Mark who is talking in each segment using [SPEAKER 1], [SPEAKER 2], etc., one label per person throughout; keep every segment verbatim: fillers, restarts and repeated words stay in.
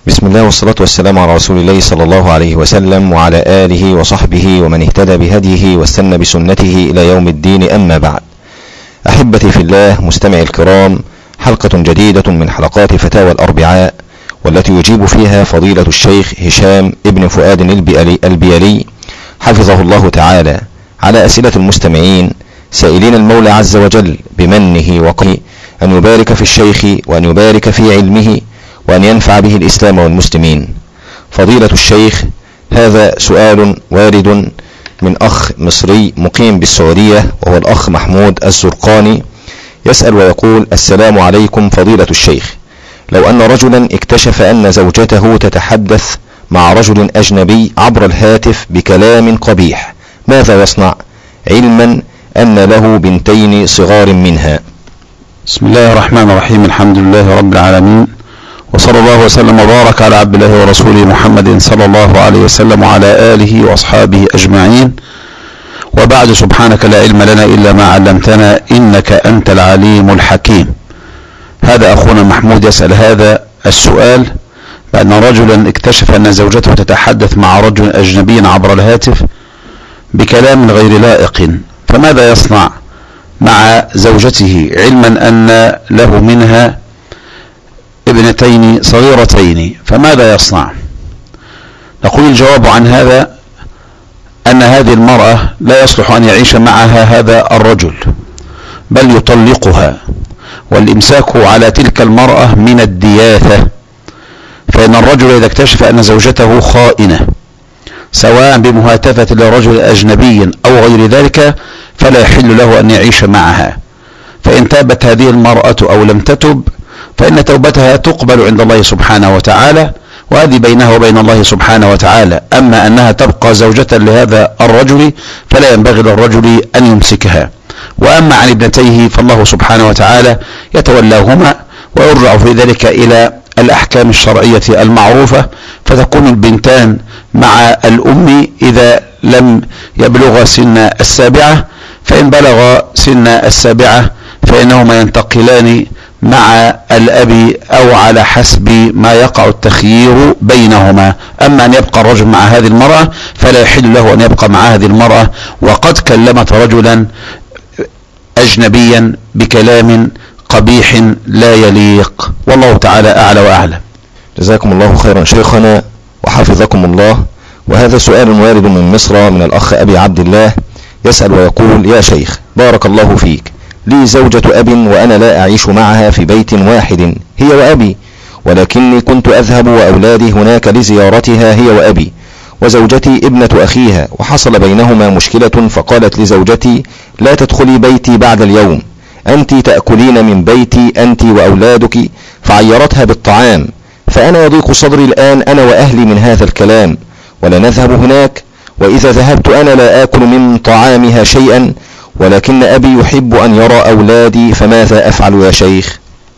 [SPEAKER 1] بسم الله والصلاة والسلام على رسول الله صلى الله عليه وسلم وعلى آله وصحبه ومن اهتدى بهديه واستنى بسنته إلى يوم الدين. أما بعد، أحبتي في الله مستمعي الكرام، حلقة جديدة من حلقات فتاوى الأربعاء، والتي يجيب فيها فضيلة الشيخ هشام ابن فؤاد البيلي حفظه الله تعالى على أسئلة المستمعين، سائلين المولى عز وجل بمنه وقره أن يبارك في الشيخ وأن يبارك في علمه وأن ينفع به الإسلام والمسلمين. فضيلة الشيخ، هذا سؤال وارد من أخ مصري مقيم بالسعودية، وهو الأخ محمود الزرقاني، يسأل ويقول: السلام عليكم فضيلة الشيخ، لو أن رجلا اكتشف أن زوجته تتحدث مع رجل أجنبي عبر الهاتف بكلام قبيح، ماذا يصنع، علما أن له بنتين صغار منها؟
[SPEAKER 2] بسم الله الرحمن الرحيم، الحمد لله رب العالمين، وصلى الله وسلم وبارك على عبد الله ورسوله محمد صلى الله عليه وسلم وعلى آله وأصحابه أجمعين، وبعد. سبحانك لا علم لنا إلا ما علمتنا إنك أنت العليم الحكيم. هذا أخونا محمود يسأل هذا السؤال بأن رجلا اكتشف أن زوجته تتحدث مع رجل أجنبي عبر الهاتف بكلام غير لائق، فماذا يصنع مع زوجته، علما أن له منها ابنتين صغيرتين، فماذا يصنع؟ نقول الجواب عن هذا أن هذه المرأة لا يصلح أن يعيش معها هذا الرجل، بل يطلقها، والإمساك على تلك المرأة من الدياثة. فإن الرجل إذا اكتشف أن زوجته خائنة سواء بمهاتفة لرجل أجنبي أو غير ذلك، فلا يحل له أن يعيش معها. فإن تابت هذه المرأة أو لم تتب فإن توبتها تقبل عند الله سبحانه وتعالى، وهذه بينها وبين الله سبحانه وتعالى. أما أنها تبقى زوجة لهذا الرجل فلا ينبغي للرجل أن يمسكها. وأما عن ابنتيه فالله سبحانه وتعالى يتولاهما، ويرجع في ذلك إلى الأحكام الشرعية المعروفة، فتكون البنتان مع الأم إذا لم يبلغ سن السابعة، فإن بلغ سن السابعة فإنهما ينتقلان مع الأب أو على حسب ما يقع التخيير بينهما. أما أن يبقى الرجل مع هذه المرأة فلا يحل له أن يبقى مع هذه المرأة وقد كلمت رجلا أجنبيا بكلام قبيح لا يليق، والله تعالى أعلى وأعلم.
[SPEAKER 1] جزاكم الله خيرا شيخنا وحفظكم الله. وهذا سؤال وارد من مصر من الأخ أبي عبد الله، يسأل ويقول: يا شيخ بارك الله فيك، لي زوجة أب وأنا لا أعيش معها في بيت واحد هي وأبي، ولكني كنت أذهب وأولادي هناك لزيارتها هي وأبي، وزوجتي ابنة أخيها، وحصل بينهما مشكلة، فقالت لزوجتي: لا تدخلي بيتي بعد اليوم، أنت تأكلين من بيتي أنت وأولادك، فعيرتها بالطعام. فأنا يضيق صدري الآن أنا وأهلي من هذا الكلام، ولا نذهب هناك، وإذا ذهبت أنا لا آكل من طعامها شيئا، ولكن أبي يحب أن يرى أولادي، فماذا أفعل يا شيخ؟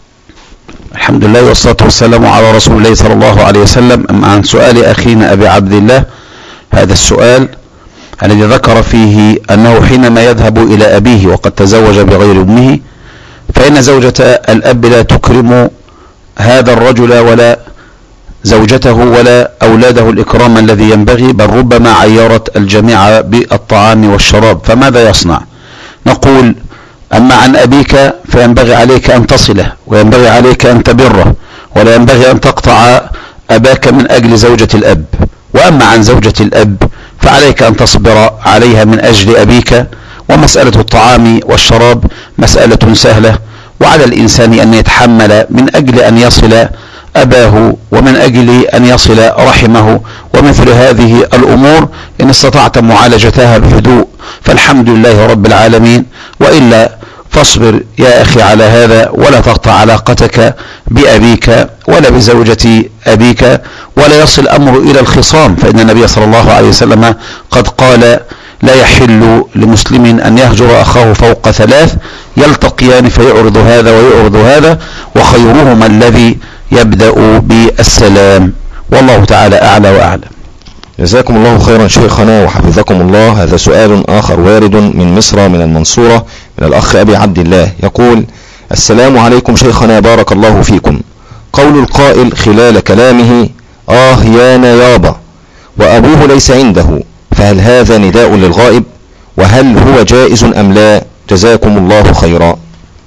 [SPEAKER 2] الحمد لله والصلاة والسلام على رسول الله صلى الله عليه وسلم. أما عن سؤال أخينا أبي عبد الله، هذا السؤال الذي ذكر فيه أنه حينما يذهب إلى أبيه وقد تزوج بغير أمه، فإن زوجة الأب لا تكرم هذا الرجل ولا زوجته ولا أولاده الإكرام الذي ينبغي، بل ربما عيرت الجميع بالطعام والشراب، فماذا يصنع؟ نقول: أما عن أبيك فينبغي عليك أن تصله، وينبغي عليك أن تبره، ولا ينبغي أن تقطع أباك من أجل زوجة الأب. وأما عن زوجة الأب فعليك أن تصبر عليها من أجل أبيك، ومسألة الطعام والشراب مسألة سهلة، وعلى الإنسان أن يتحمل من أجل أن يصل أباه ومن أجل أن يصل رحمه، ومثل هذه الأمور إن استطعت معالجتها بهدوء فالحمد لله رب العالمين، وإلا فاصبر يا أخي على هذا، ولا تقطع علاقتك بأبيك ولا بزوجة أبيك، ولا يصل الأمر إلى الخصام، فإن النبي صلى الله عليه وسلم قد قال: لا يحل لمسلم أن يهجر أخاه فوق ثلاث، يلتقيان فيعرض هذا ويعرض هذا، وخيرهما الذي يبدأ بالسلام، والله تعالى أعلى وأعلم.
[SPEAKER 1] جزاكم الله خيرا شيخنا وحفظكم الله. هذا سؤال آخر وارد من مصر من المنصورة من الأخ أبي عبد الله، يقول: السلام عليكم شيخنا بارك الله فيكم، قول القائل خلال كلامه آه يانا يابا وأبوه ليس عنده، فهل هذا نداء للغائب؟ وهل هو جائز أم لا؟ جزاكم الله خيرا.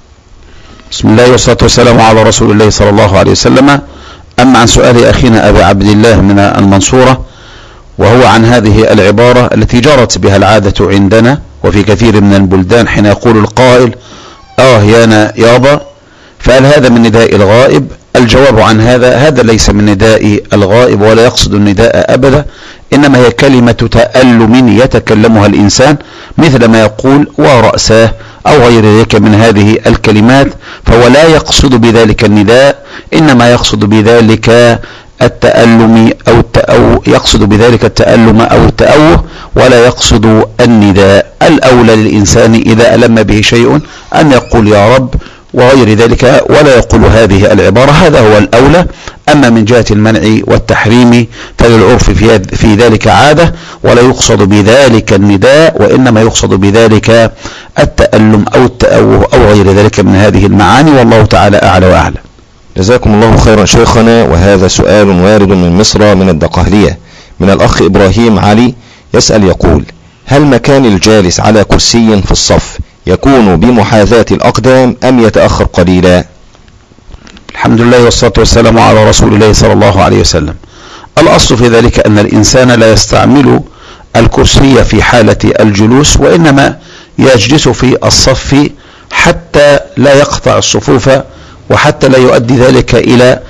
[SPEAKER 2] بسم الله والصلاة والسلام على رسول الله صلى الله عليه وسلم. أما عن سؤال أخينا أبي عبد الله من المنصورة، وهو عن هذه العبارة التي جرت بها العادة عندنا وفي كثير من البلدان حين يقول القائل آه يانا يابا، فهل هذا من نداء الغائب؟ الجواب عن هذا هذا ليس من نداء الغائب ولا يقصد النداء أبدا، إنما هي كلمة تألم يتكلمها الإنسان، مثل ما يقول ورأساه أو غير ذلك من هذه الكلمات، فهو لا يقصد بذلك النداء، إنما يقصد بذلك التألم أو التأو يقصد بذلك التألم أو التأوه، ولا يقصد النداء. الأولى للإنسان إذا ألم به شيء أن يقول يا رب وغير ذلك، ولا يقول هذه العبارة، هذا هو الأولى. أما من جهة المنع والتحريم فللعرف في, في ذلك عادة، ولا يقصد بذلك النداء، وإنما يقصد بذلك التألم أو التأوه أو غير ذلك من هذه المعاني، والله تعالى أعلى وأعلم.
[SPEAKER 1] جزاكم الله خيرا شيخنا. وهذا سؤال وارد من مصر من الدقهلية من الأخ إبراهيم علي، يسأل يقول: هل مكان الجالس على كرسي في الصف يكون بمحاذاة الأقدام أم يتأخر قليلا؟
[SPEAKER 2] الحمد لله والصلاة والسلام على رسول الله صلى الله عليه وسلم. الأصل في ذلك أن الإنسان لا يستعمل الكرسي في حالة الجلوس، وإنما يجلس في الصف حتى لا يقطع الصفوف، وحتى لا يؤدي ذلك إلى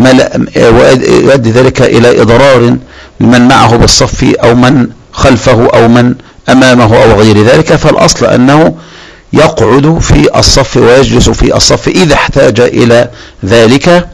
[SPEAKER 2] يؤدي ذلك إلى إضرار من معه بالصف أو من خلفه أو من أمامه أو غير ذلك. فالأصل أنه يقعد في الصف ويجلس في الصف إذا احتاج إلى ذلك،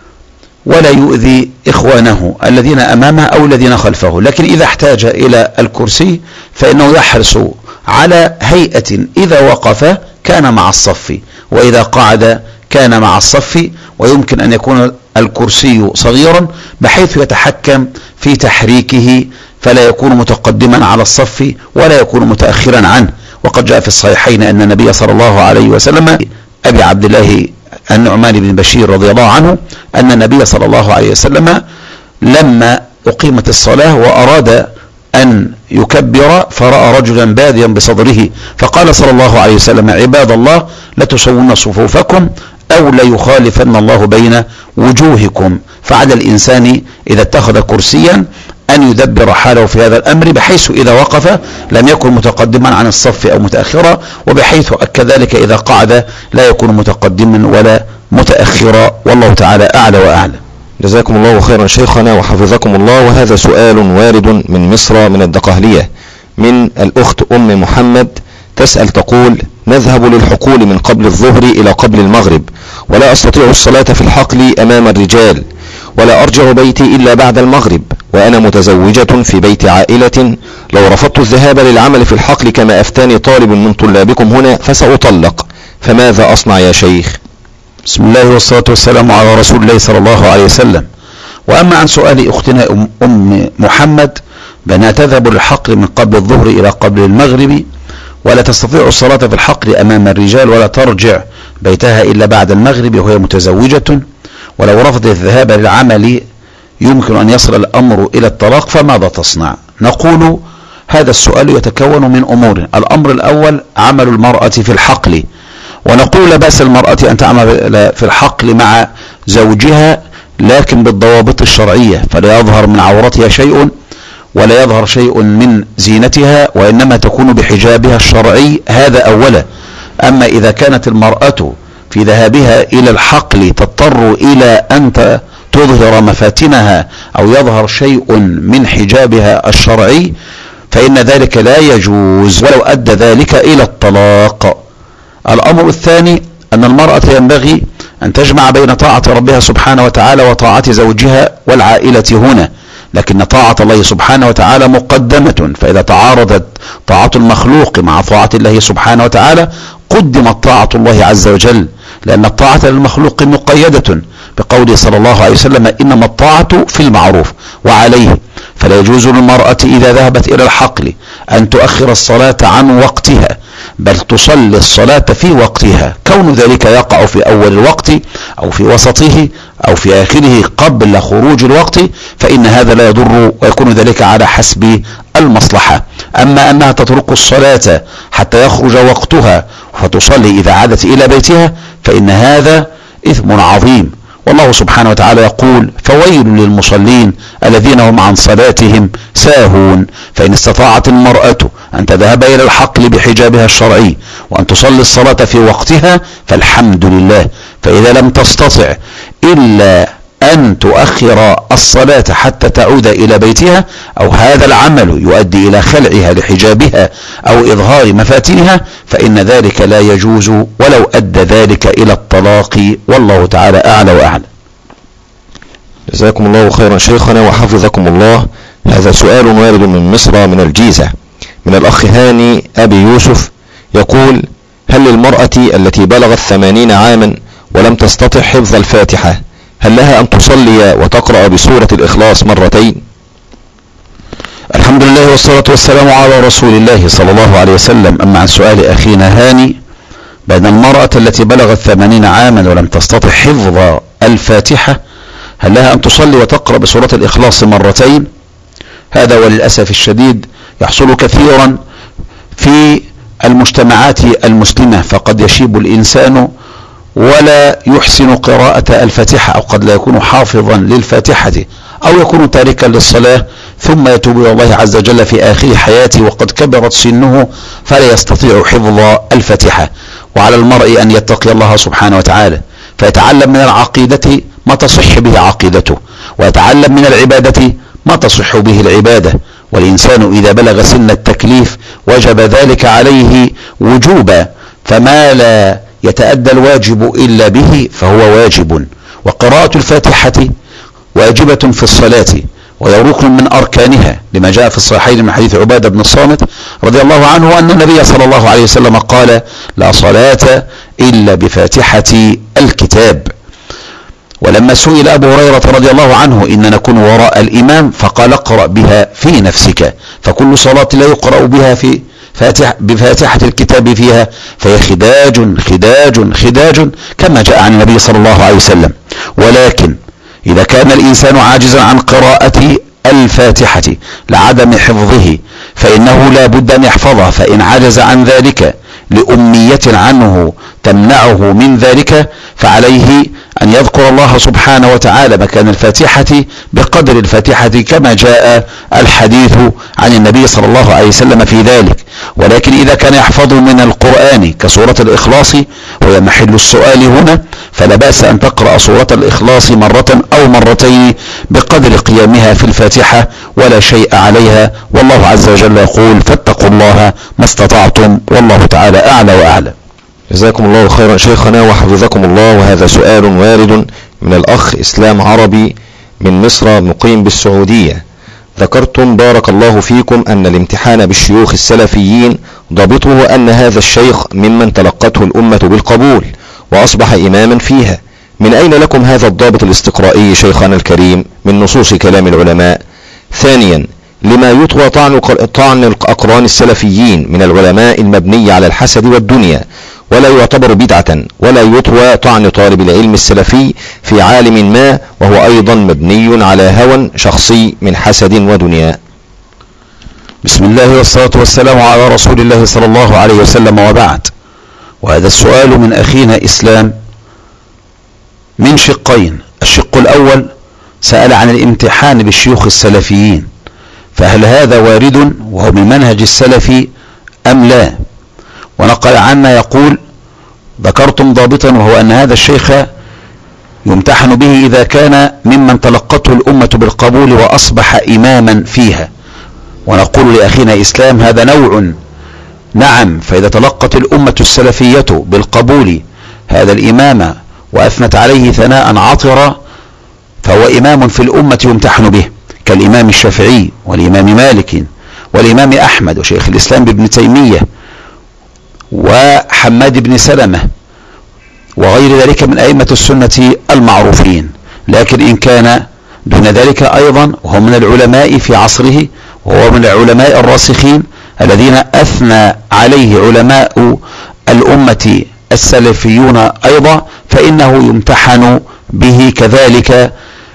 [SPEAKER 2] ولا يؤذي إخوانه الذين أمامه أو الذين خلفه. لكن إذا احتاج إلى الكرسي فإنه يحرص على هيئة إذا وقف كان مع الصف، وإذا قعد كان مع الصف، ويمكن أن يكون الكرسي صغيرا بحيث يتحكم في تحريكه، فلا يكون متقدما على الصف ولا يكون متأخرا عنه. وقد جاء في الصحيحين أن النبي صلى الله عليه وسلم أبي عبد الله النعمان بن بشير رضي الله عنه أن النبي صلى الله عليه وسلم لما أقيمت الصلاة وأراد أن يكبر فرأى رجلا باديا بصدره، فقال صلى الله عليه وسلم: عباد الله لتصون صفوفكم أو ليخالفن الله بين وجوهكم. فعلى الإنسان إذا اتخذ كرسيا أن يدبر حاله في هذا الأمر، بحيث إذا وقف لم يكن متقدما عن الصف أو متأخرا، وبحيث كذلك إذا قعد لا يكون متقدما ولا متأخرا، والله تعالى أعلى وأعلم.
[SPEAKER 1] جزاكم الله خيرا شيخنا وحفظكم الله. وهذا سؤال وارد من مصر من الدقهلية من الأخت أم محمد، تسأل تقول: نذهب للحقول من قبل الظهر إلى قبل المغرب، ولا أستطيع الصلاة في الحقل أمام الرجال، ولا أرجع بيتي إلا بعد المغرب، وأنا متزوجة في بيت عائلة، لو رفضت الذهاب للعمل في الحقل كما أفتاني طالب من طلابكم هنا فسأطلق، فماذا أصنع يا شيخ؟
[SPEAKER 2] بسم الله والصلاة والسلام على رسول الله صلى الله عليه وسلم. وأما عن سؤال أختنا أم محمد بأنها تذهب للحقل من قبل الظهر إلى قبل المغرب، ولا تستطيع الصلاة في الحقل أمام الرجال، ولا ترجع بيتها إلا بعد المغرب وهي متزوجة، ولو رفضت الذهاب للعمل يمكن أن يصل الأمر إلى الطلاق، فماذا تصنع؟ نقول هذا السؤال يتكون من أمور. الأمر الأول عمل المرأة في الحقل، ونقول لا بأس المرأة أن تعمل في الحقل مع زوجها، لكن بالضوابط الشرعية، فلا يظهر من عورتها شيء ولا يظهر شيء من زينتها، وإنما تكون بحجابها الشرعي، هذا أولا. أما إذا كانت المرأة في ذهابها إلى الحقل تضطر إلى أن تظهر مفاتنها أو يظهر شيء من حجابها الشرعي، فإن ذلك لا يجوز ولو أدى ذلك إلى الطلاق. الأمر الثاني أن المرأة ينبغي أن تجمع بين طاعة ربها سبحانه وتعالى وطاعة زوجها والعائلة هنا، لكن طاعة الله سبحانه وتعالى مقدمة، فإذا تعارضت طاعة المخلوق مع طاعة الله سبحانه وتعالى قدمت طاعة الله عز وجل، لأن الطاعة للمخلوق مقيدة بقوله صلى الله عليه وسلم: إنما الطاعة في المعروف وعليه. فلا يجوز للمرأة إذا ذهبت إلى الحقل أن تؤخر الصلاة عن وقتها بل تصلي الصلاة في وقتها. كون ذلك يقع في أول الوقت أو في وسطه أو في آخره قبل خروج الوقت فإن هذا لا يضر، ويكون ذلك على حسب المصلحة. أما أنها تترك الصلاة حتى يخرج وقتها فتصلي إذا عادت إلى بيتها فإن هذا إثم عظيم. والله سبحانه وتعالى يقول: فويل للمصلين الذين هم عن صلاتهم ساهون. فإن استطاعت المرأة أن تذهب إلى الحقل بحجابها الشرعي وأن تصلي الصلاة في وقتها فالحمد لله. فإذا لم تستطع إلا أن تؤخر الصلاة حتى تعود إلى بيتها، أو هذا العمل يؤدي إلى خلعها لحجابها أو إظهار مفاتنها، فإن ذلك لا يجوز ولو أدى ذلك إلى الطلاق، والله تعالى أعلى وأعلم.
[SPEAKER 1] جزاكم الله خيرا شيخنا وحفظكم الله. هذا سؤال وارد من مصر من الجيزة من الأخ هاني أبي يوسف، يقول: هل للمرأة التي بلغت ثمانين عاما ولم تستطع حفظ الفاتحة هل لها أن تصلي وتقرأ بسورة الإخلاص مرتين؟
[SPEAKER 2] الحمد لله والصلاة والسلام على رسول الله صلى الله عليه وسلم. أما عن سؤال أخينا هاني بأن المرأة التي بلغت ثمانين عاما ولم تستطع حفظ الفاتحة هل لها أن تصلي وتقرأ بسورة الإخلاص مرتين؟ هذا وللأسف الشديد يحصل كثيرا في المجتمعات المسلمة، فقد يشيب الإنسان ولا يحسن قراءة الفاتحة، أو قد لا يكون حافظا للفاتحة، أو يكون تاركا للصلاة، ثم يتوب إلى الله عز وجل في آخر حياته وقد كبرت سنه فلا يستطيع حفظ الفاتحة. وعلى المرء أن يتقي الله سبحانه وتعالى فيتعلم من العقيدة ما تصح به عقيدته، ويتعلم من العبادة ما تصح به العبادة. والإنسان إذا بلغ سن التكليف وجب ذلك عليه وجوبا، فما لا يتأدى الواجب إلا به فهو واجب. وقراءة الفاتحة واجبة في الصلاة وهي ركن من أركانها، لما جاء في الصحيحين من حديث عبادة بن الصامت رضي الله عنه أن النبي صلى الله عليه وسلم قال: لا صلاة إلا بفاتحة الكتاب. ولما سئل أبو هريرة رضي الله عنه: إن نكون وراء الإمام، فقال: اقرأ بها في نفسك، فكل صلاة لا يقرأ بها في فاتح بفاتحة الكتاب فيها فهي خداج خداج خداج كما جاء عن النبي صلى الله عليه وسلم. ولكن إذا كان الإنسان عاجزا عن قراءة الفاتحة لعدم حفظه فإنه لا بد أن يحفظها، فإن عجز عن ذلك لأمية عنه تمنعه من ذلك فعليه أن يذكر الله سبحانه وتعالى مكان الفاتحة بقدر الفاتحة كما جاء الحديث عن النبي صلى الله عليه وسلم في ذلك. ولكن إذا كان يحفظ من القرآن كسورة الإخلاص وهي محل السؤال هنا، فلا بأس أن تقرأ سورة الإخلاص مرة أو مرتين بقدر قيامها في الفاتحة ولا شيء عليها. والله عز وجل يقول: فاتقوا الله ما استطعتم، والله تعالى أعلى وأعلم.
[SPEAKER 1] جزاكم الله خيرا شيخنا وحفظكم الله. وهذا سؤال وارد من الأخ إسلام عربي من مصر مقيم بالسعودية. ذكرتم بارك الله فيكم أن الامتحان بالشيوخ السلفيين ضابطه أن هذا الشيخ ممن تلقته الأمة بالقبول وأصبح إماما فيها. من أين لكم هذا الضابط الاستقرائي شيخنا الكريم من نصوص كلام العلماء؟ ثانيا، لما يطوى طعن طعن الأقران السلفيين من العلماء المبني على الحسد والدنيا ولا يعتبر بدعة، ولا يطوى طعن طالب العلم السلفي في عالم ما وهو أيضا مبني على هوى شخصي من حسد ودنيا؟
[SPEAKER 2] بسم الله والصلاة والسلام على رسول الله صلى الله عليه وسلم، وبعد. وهذا السؤال من أخينا إسلام من شقين. الشق الأول سأل عن الامتحان بالشيوخ السلفيين، فهل هذا وارد وهو من منهج السلفي أم لا؟ ونقل عنا يقول: ذكرتم ضابطا وهو أن هذا الشيخ يمتحن به إذا كان ممن تلقته الأمة بالقبول وأصبح إماما فيها. ونقول لأخينا إسلام: هذا نوع، نعم، فإذا تلقت الأمة السلفية بالقبول هذا الإمام وأثنت عليه ثناء عطرا فهو إمام في الأمة يمتحن به، كالإمام الشافعي والإمام مالك والإمام أحمد وشيخ الإسلام بابن تيمية وحماد بن سلمة وغير ذلك من أئمة السنة المعروفين. لكن إن كان دون ذلك أيضا وهو من العلماء في عصره وهو من العلماء الراسخين الذين أثنى عليه علماء الأمة السلفيون أيضا، فإنه يمتحن به كذلك.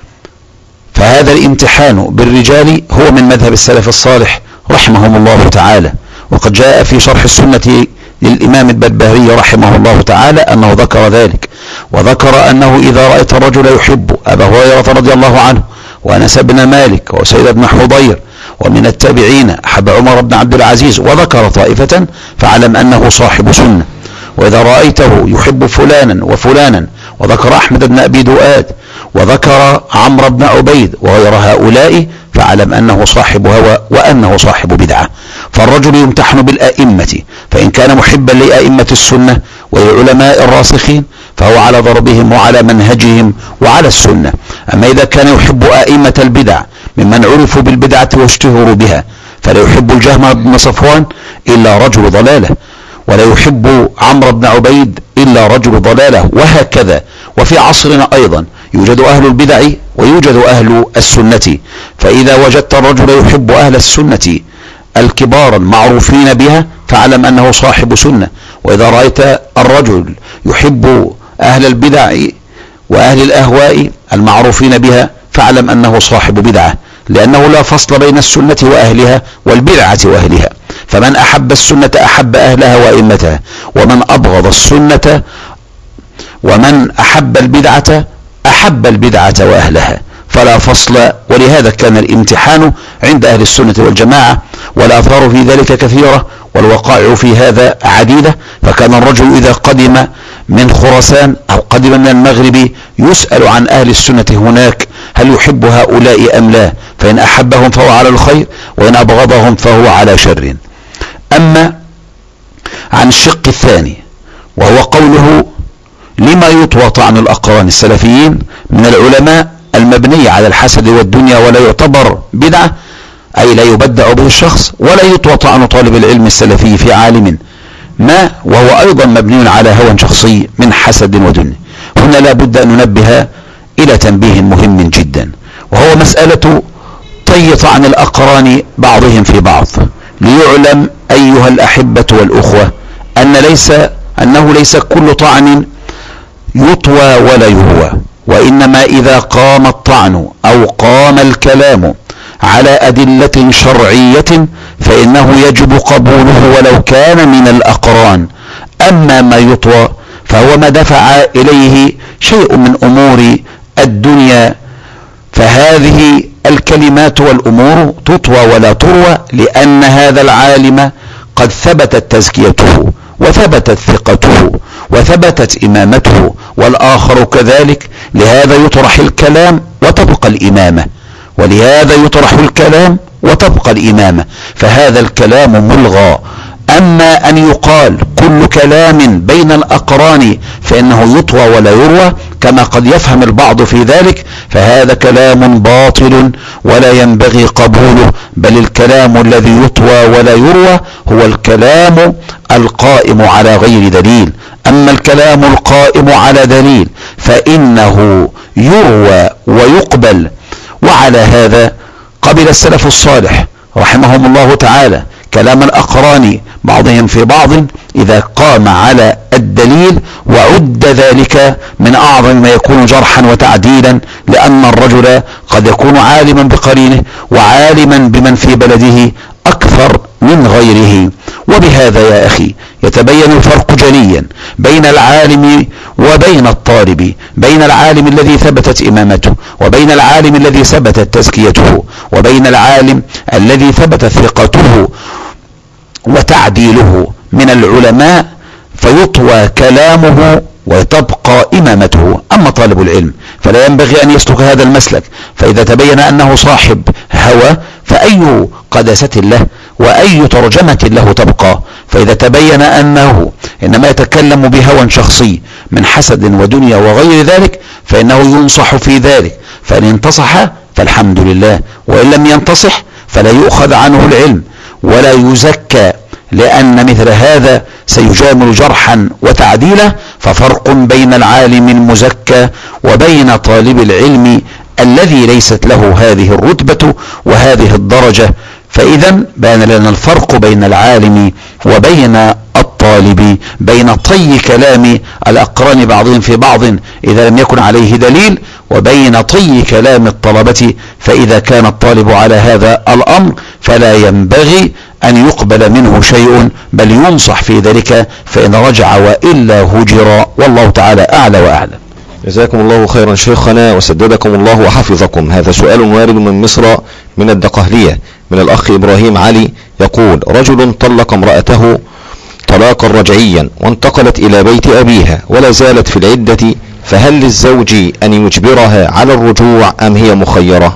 [SPEAKER 2] فهذا الامتحان بالرجال هو من مذهب السلف الصالح رحمهم الله تعالى. وقد جاء في شرح السنة للإمام البربهاري رحمه الله تعالى أنه ذكر ذلك، وذكر أنه إذا رأيت الرجل يحب أبا هريرة رضي الله عنه وأنس بن مالك وسيد بن حضير ومن التابعين أحب عمر بن عبد العزيز وذكر طائفة، فاعلم أنه صاحب سنة. وإذا رأيته يحب فلانا وفلانا وذكر أحمد بن أبي دؤاد وذكر عمرو بن عبيد وغير هؤلاء، فاعلم أنه صاحب هوى وأنه صاحب بدعة. فالرجل يمتحن بالأئمة، فإن كان محبا لأئمة السنة والعلماء الراسخين فهو على ضربهم وعلى منهجهم وعلى السنة. أما إذا كان يحب أئمة البدع ممن عرفوا بالبدعة واشتهروا بها، فلا يحب الجهم بن صفوان إلا رجل ضلالة، ولا يحب عمرو بن عبيد إلا رجل ضلالة، وهكذا. وفي عصرنا أيضا يوجد أهل البدع ويوجد أهل السنة، فإذا وجدت الرجل يحب أهل السنة الكبار المعروفين بها فاعلم أنه صاحب سنة. وإذا رأيت الرجل يحب أهل البدع وأهل الأهواء المعروفين بها فاعلم أنه صاحب بدعة، لأنه لا فصل بين السنة وأهلها والبدعة وأهلها. فمن أحب السنة أحب أهلها وأئمتها، ومن أبغض السنة ومن أحب البدعة أحب البدعة وأهلها، فلا فصل. ولهذا كان الامتحان عند أهل السنة والجماعة، والآثار في ذلك كثيرة والوقائع في هذا عديدة. فكان الرجل إذا قدم من خراسان أو قدم من المغرب يسأل عن أهل السنة هناك هل يحب هؤلاء أم لا، فإن أحبهم فهو على الخير، وإن أبغضهم فهو على شر. أما عن الشق الثاني وهو قوله لما يطوى طعن الأقران السلفيين من العلماء المبني على الحسد والدنيا ولا يعتبر بدعة، أي لا يبدع به الشخص، ولا يطوى طعن طالب العلم السلفي في عالم ما وهو أيضا مبني على هوى شخصي من حسد ودنيا. هنا لا بد أن ننبه إلى تنبيه مهم جدا، وهو مسألة طي طعن الأقران بعضهم في بعض. ليعلم أيها الأحبة والأخوة أن ليس أنه ليس كل طعن يطوى ولا يروى، وإنما إذا قام الطعن أو قام الكلام على أدلة شرعية فإنه يجب قبوله ولو كان من الأقران. أما ما يطوى فهو ما دفع إليه شيء من أمور الدنيا، فهذه الكلمات والأمور تطوى ولا تروى، لأن هذا العالم قد ثبتت تزكيته وثبتت ثقته وثبتت إمامته، والآخر كذلك. لهذا يطرح الكلام وتبقى الإمامة، ولهذا يطرح الكلام وتبقى الإمامة، فهذا الكلام ملغى. أما أن يقال كل كلام بين الأقران فإنه يطوى ولا يروى كما قد يفهم البعض في ذلك، فهذا كلام باطل ولا ينبغي قبوله. بل الكلام الذي يطوى ولا يروى هو الكلام القائم على غير دليل. أما الكلام القائم على دليل فإنه يروى ويقبل. وعلى هذا قبل السلف الصالح رحمهم الله تعالى كلام الأقران بعضهم في بعض إذا قام على الدليل، وعد ذلك من أعظم ما يكون جرحا وتعديلا، لأن الرجل قد يكون عالما بقرينه وعالما بمن في بلده أكثر من غيره. وبهذا يا أخي يتبين الفرق جليا بين العالم وبين الطالب، بين العالم الذي ثبتت إمامته وبين العالم الذي ثبتت تزكيته وبين العالم الذي ثبتت ثقته وتعديله من العلماء، فيطوى كلامه وتبقى إمامته. أما طالب العلم فلا ينبغي أن يسلك هذا المسلك، فإذا تبين أنه صاحب هوى فأي قداسة له وأي ترجمة له تبقى. فإذا تبين أنه إنما يتكلم بهوى شخصي من حسد ودنيا وغير ذلك فإنه ينصح في ذلك، فإن انتصح فالحمد لله، وإن لم ينتصح فلا يؤخذ عنه العلم ولا يزكى، لأن مثل هذا سيجامل جرحا وتعديلا. ففرق بين العالم المزكى وبين طالب العلم الذي ليست له هذه الرتبة وهذه الدرجة فإذا بان لنا الفرق بين العالم وبين الطالب، بين طي كلام الأقران بعضهم في بعض إذا لم يكن عليه دليل، وبين طي كلام الطلبة. فإذا كان الطالب على هذا الأمر فلا ينبغي أن يقبل منه شيء، بل ينصح في ذلك، فإن رجع وإلا هجر، والله تعالى أعلى وأعلم.
[SPEAKER 1] جزاكم الله خيرا شيخنا وسددكم الله وحفظكم. هذا سؤال وارد من مصر من الدقهلية من الأخ إبراهيم علي، يقول: رجل طلق امرأته طلاقا رجعيا وانتقلت إلى بيت أبيها ولا زالت في العدة، فهل للزوج أن يجبرها على الرجوع أم هي مخيرة؟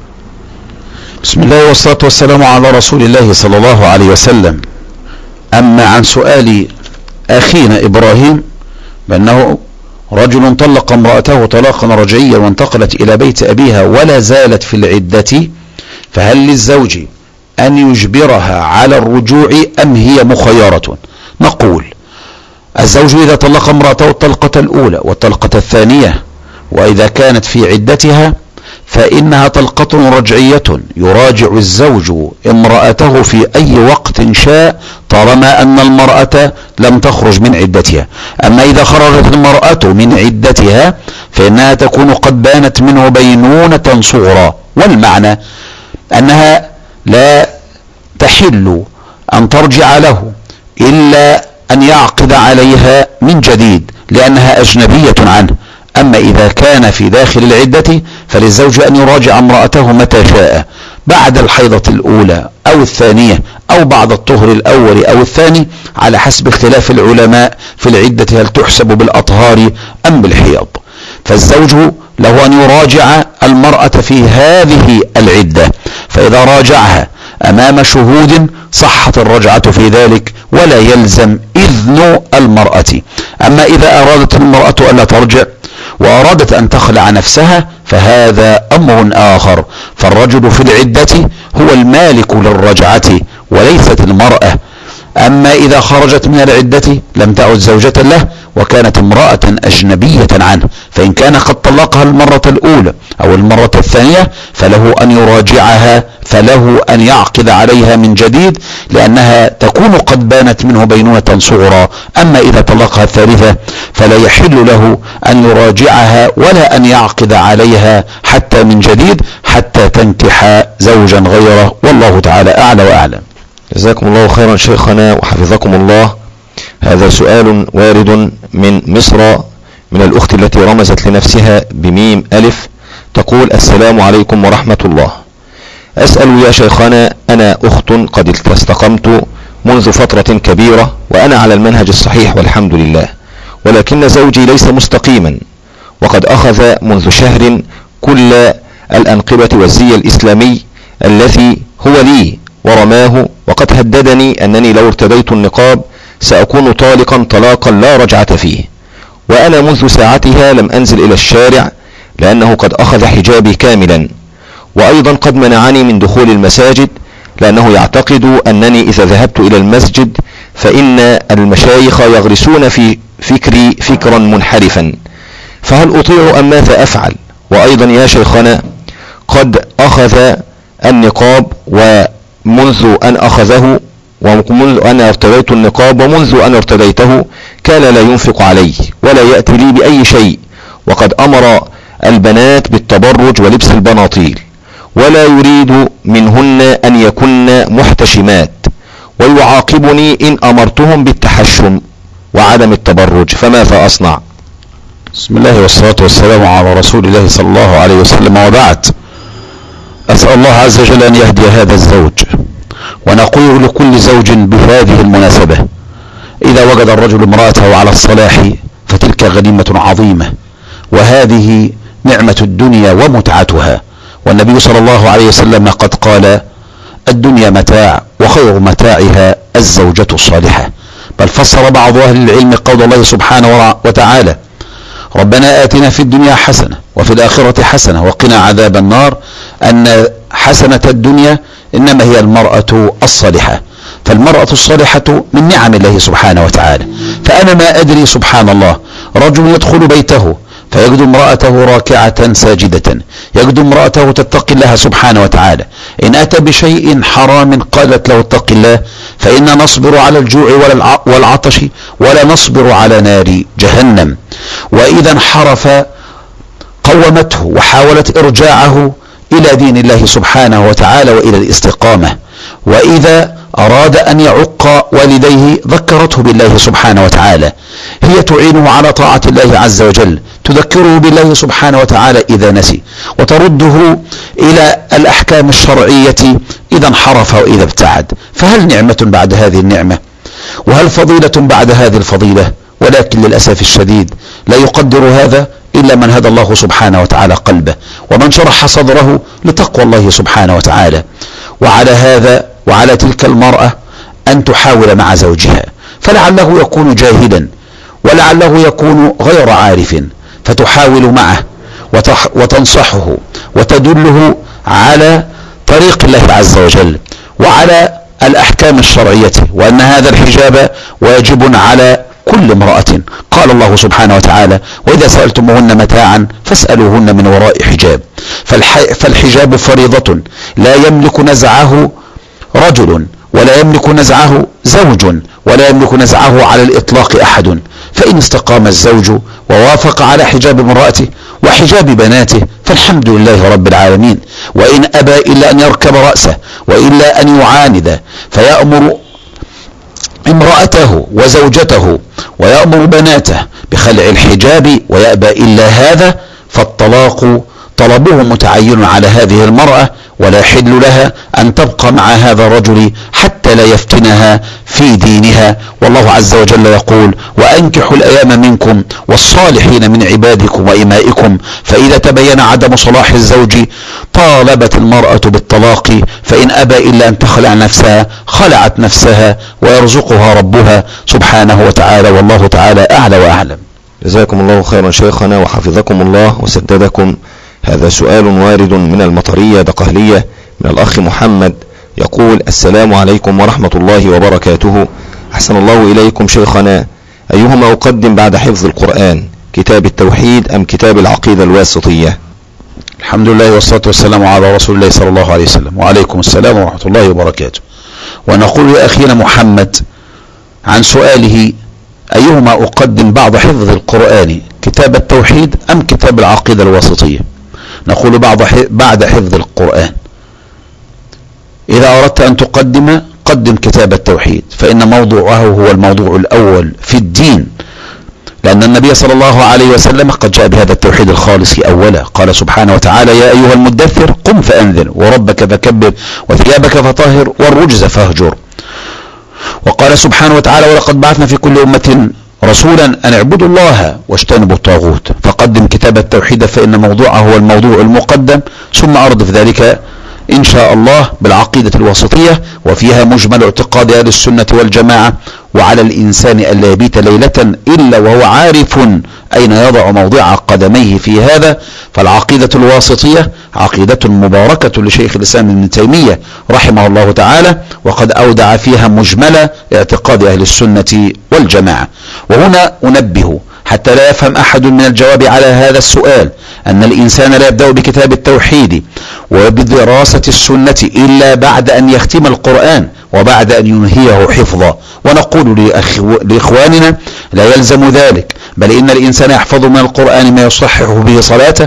[SPEAKER 2] بسم الله والصلاة والسلام على رسول الله صلى الله عليه وسلم. أما عن سؤال أخينا إبراهيم بأنه رجل طلق امرأته طلاقا رجعيا وانتقلت إلى بيت أبيها ولا زالت في العدة، فهل للزوج أن يجبرها على الرجوع أم هي مخيرة؟ نقول: الزوج إذا طلق امرأته الطلقة الأولى والطلقة الثانية وإذا كانت في عدتها فإنها طلقة رجعية، يراجع الزوج امرأته في أي وقت شاء طالما أن المرأة لم تخرج من عدتها. أما إذا خرجت المرأة من عدتها فإنها تكون قد بانت منه بينونة صغرى، والمعنى أنها لا تحل أن ترجع له إلا أن يعقد عليها من جديد لأنها أجنبية عنه. أما إذا كان في داخل العدة فللزوج أن يراجع امرأته متى شاء، بعد الحيضة الأولى أو الثانية أو بعد الطهر الأول أو الثاني، على حسب اختلاف العلماء في العدة هل تحسب بالأطهار أم بالحيض. فالزوج له أن يراجع المرأة في هذه العدة، فإذا راجعها أمام شهود صحت الرجعة في ذلك ولا يلزم إذن المرأة. أما إذا أرادت المرأة ألا ترجع وأرادت أن تخلع نفسها فهذا أمر آخر، فالرجل في العدة هو المالك للرجعة وليست المرأة. أما إذا خرجت من العدة لم تعد زوجة له وكانت امرأة أجنبية عنه، فإن كان قد طلقها المرة الأولى أو المرة الثانية فله أن يراجعها، فله أن يعقد عليها من جديد لأنها تكون قد بانت منه بينونة صغرى. أما إذا طلقها الثالثة فلا يحل له أن يراجعها ولا أن يعقد عليها حتى من جديد حتى تنكح زوجا غيره، والله تعالى أعلى وأعلم.
[SPEAKER 1] جزاكم الله خيرا شيخنا وحفظكم الله. هذا سؤال وارد من مصر من الأخت التي رمزت لنفسها بميم ألف، تقول: السلام عليكم ورحمة الله. أسأل يا شيخنا، أنا أخت قد استقمت منذ فترة كبيرة وأنا على المنهج الصحيح والحمد لله، ولكن زوجي ليس مستقيما، وقد أخذ منذ شهر كل الأنقبة والزي الإسلامي الذي هو لي ورماه، وقد هددني أنني لو ارتديت النقاب سأكون طالقا طلاقا لا رجعة فيه، وأنا منذ ساعتها لم أنزل إلى الشارع لأنه قد أخذ حجابي كاملا، وأيضا قد منعني من دخول المساجد لأنه يعتقد أنني إذا ذهبت إلى المسجد فإن المشايخ يغرسون في فكري فكرا منحرفا، فهل أطيع أم ماذا أفعل؟ وأيضا يا شيخنا قد أخذ النقاب ومنذ أن أخذه ومنذ أن ارتديت النقاب ومنذ أن ارتديته كان لا ينفق علي ولا يأتي لي بأي شيء، وقد أمر البنات بالتبرج ولبس البناطيل ولا يريد منهن أن يكن محتشمات، ويعاقبني إن أمرتهم بالتحشم وعدم التبرج، فماذا أصنع؟
[SPEAKER 2] بسم الله والصلاة والسلام على رسول الله صلى الله عليه وسلم، وبعد. أسأل الله عز وجل أن يهدي هذا الزوج، ونقول لكل زوج بهذه المناسبة: إذا وجد الرجل امرأته على الصلاح فتلك غنيمة عظيمة، وهذه نعمة الدنيا ومتعتها، والنبي صلى الله عليه وسلم قد قال: الدنيا متاع وخير متاعها الزوجة الصالحة. بل فسر بعض أهل العلم قول الله سبحانه وتعالى: ربنا آتنا في الدنيا حسنة وفي الآخرة حسنة وقنا عذاب النار، أن حسنة الدنيا إنما هي المرأة الصالحة، فالمرأة الصالحة من نعم الله سبحانه وتعالى. فأنا ما أدري سبحان الله رجل يدخل بيته فيجد امرأته راكعة ساجدة، يجد امرأته تتقي الله سبحانه وتعالى. إن أتى بشيء حرام قالت له اتق الله، فإن نصبر على الجوع والعطش ولا نصبر على نار جهنم. وإذا انحرف قومته وحاولت إرجاعه إلى دين الله سبحانه وتعالى وإلى الاستقامة. وإذا أراد أن يعق والديه ذكرته بالله سبحانه وتعالى، هي تعينه على طاعة الله عز وجل، تذكره بالله سبحانه وتعالى إذا نسي، وترده إلى الأحكام الشرعية إذا انحرف وإذا ابتعد. فهل نعمة بعد هذه النعمة؟ وهل فضيلة بعد هذه الفضيلة؟ ولكن للأسف الشديد لا يقدر هذا إلا من هدى الله سبحانه وتعالى قلبه، ومن شرح صدره لتقوى الله سبحانه وتعالى. وعلى هذا وعلى تلك المرأة أن تحاول مع زوجها، فلعله يكون جاهلا ولعله يكون غير عارف، فتحاول معه وتنصحه وتدله على طريق الله عز وجل وعلى الأحكام الشرعية، وأن هذا الحجاب واجب على كل امرأة. قال الله سبحانه وتعالى: وإذا سألتموهن متاعا فاسألوهن من وراء حجاب. فالحجاب فريضة لا يملك نزعه رجل ولا يملك نزعه زوج ولا يملك نزعه على الإطلاق أحد. فإن استقام الزوج ووافق على حجاب امرأته وحجاب بناته فالحمد لله رب العالمين. وإن أبى إلا أن يركب رأسه وإلا أن يعاند فيأمر امرأته وزوجته ويأمر بناته بخلع الحجاب ويأبى إلا هذا، فالطلاق طلبه متعين على هذه المرأة، ولا يحل لها أن تبقى مع هذا الرجل حتى لا يفتنها في دينها. والله عز وجل يقول: وأنكحوا الأيام منكم والصالحين من عبادكم وإمائكم، فإذا تبين عدم صلاح الزوج طالبت المرأة بالطلاق، فإن أبى إلا أن تخلع نفسها خلعت نفسها، ويرزقها ربها سبحانه وتعالى، والله تعالى أعلى وأعلم.
[SPEAKER 1] جزاكم الله خيرا شيخنا وحفظكم الله وسددكم. هذا سؤال وارد من المطرية دقهلية من الأخ محمد، يقول: السلام عليكم ورحمة الله وبركاته. أحسن الله إليكم شيخنا، أيهما أقدم بعد حفظ القرآن، كتاب التوحيد أم كتاب العقيدة الواسطية؟
[SPEAKER 2] الحمد لله والصلاة والسلام على رسول الله صلى الله عليه وسلم. وعليكم السلام ورحمة الله وبركاته. ونقول لأخينا محمد عن سؤاله: أيهما أقدم بعد حفظ القرآن، كتاب التوحيد أم كتاب العقيدة الواسطية؟ نقول بعد حفظ القرآن. إذا أردت أن تقدم قدم كتاب التوحيد، فإن موضوعه هو الموضوع الأول في الدين، لأن النبي صلى الله عليه وسلم قد جاء بهذا التوحيد الخالص أولا. قال سبحانه وتعالى: يا أيها المدثر قم فأنذر وربك فكبر وثيابك فطهر والرجز فاهجر. وقال سبحانه وتعالى: ولقد بعثنا في كل أمة رسولا أن اعبدوا الله واجتنبوا الطاغوت. فقدم كتاب التوحيد فإن موضوعه هو الموضوع المقدم، ثم أردف ذلك إن شاء الله بالعقيدة الواسطية، وفيها مجمل اعتقاد أهل السنة والجماعة. وعلى الإنسان أن لا يبيت ليلة إلا وهو عارف أين يضع موضع قدميه في هذا. فالعقيدة الواسطية عقيدة مباركة لشيخ الإسلام ابن تيمية رحمه الله تعالى، وقد أودع فيها مجمل اعتقاد أهل السنة والجماعة. وهنا أنبه حتى لا يفهم أحد من الجواب على هذا السؤال أن الإنسان لا يبدأ بكتاب التوحيد وبدراسة السنة إلا بعد أن يختم القرآن وبعد أن ينهيه حفظا. ونقول لإخواننا: لا يلزم ذلك، بل إن الإنسان يحفظ من القرآن ما يصحح به صلاته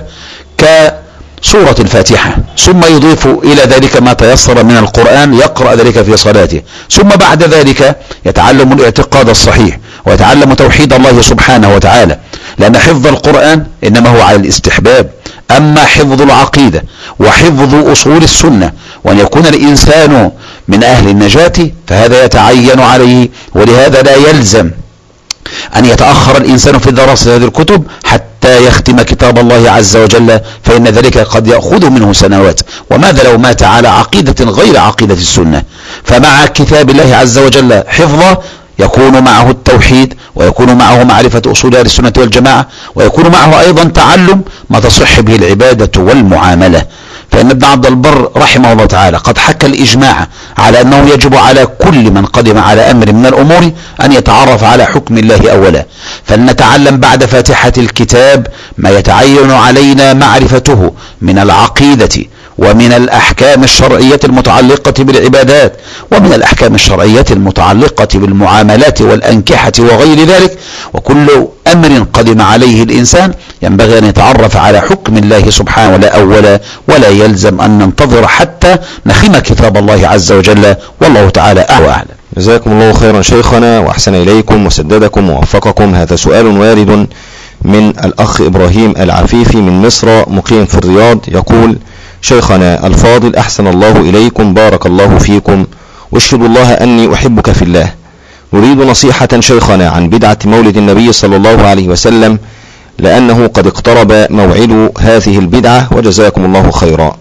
[SPEAKER 2] كسورة الفاتحة، ثم يضيف إلى ذلك ما تيسر من القرآن يقرأ ذلك في صلاته، ثم بعد ذلك يتعلم الاعتقاد الصحيح ويتعلم توحيد الله سبحانه وتعالى، لأن حفظ القرآن إنما هو على الاستحباب. أما حفظ العقيدة وحفظ أصول السنة وأن يكون الإنسان من أهل النجاة فهذا يتعين عليه، ولهذا لا يلزم أن يتأخر الإنسان في دراسة هذه الكتب حتى يختم كتاب الله عز وجل، فإن ذلك قد يأخذ منه سنوات. وماذا لو مات على عقيدة غير عقيدة السنة؟ فمع كتاب الله عز وجل حفظه يكون معه التوحيد، ويكون معه معرفة أصول أهل السنة والجماعة، ويكون معه أيضا تعلم ما تصح به العبادة والمعاملة. فإن ابن عبد البر رحمه الله تعالى قد حكى الإجماع على أنه يجب على كل من قدم على أمر من الأمور أن يتعرف على حكم الله أولا، فلنتعلم بعد فاتحة الكتاب ما يتعين علينا معرفته من العقيدة ومن الأحكام الشرعية المتعلقة بالعبادات ومن الأحكام الشرعية المتعلقة بالمعاملات والأنكحة وغير ذلك. وكل أمر قدم عليه الإنسان ينبغي أن يتعرف على حكم الله سبحانه ولا أولا، ولا يلزم أن ننتظر حتى نخم كتاب الله عز وجل، والله تعالى أعلم.
[SPEAKER 1] جزاكم الله خيرا شيخنا وأحسن إليكم وسددكم ووفقكم. هذا سؤال وارد من الأخ إبراهيم العفيفي من مصر مقيم في الرياض، يقول: شيخنا الفاضل أحسن الله إليكم، بارك الله فيكم، واشهد الله أني أحبك في الله. نريد نصيحة شيخنا عن بدعة مولد النبي صلى الله عليه وسلم، لأنه قد اقترب موعد هذه البدعة، وجزاكم الله خيرا.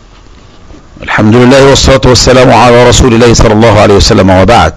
[SPEAKER 2] الحمد لله والصلاة والسلام على رسول الله صلى الله عليه وسلم، وبعد.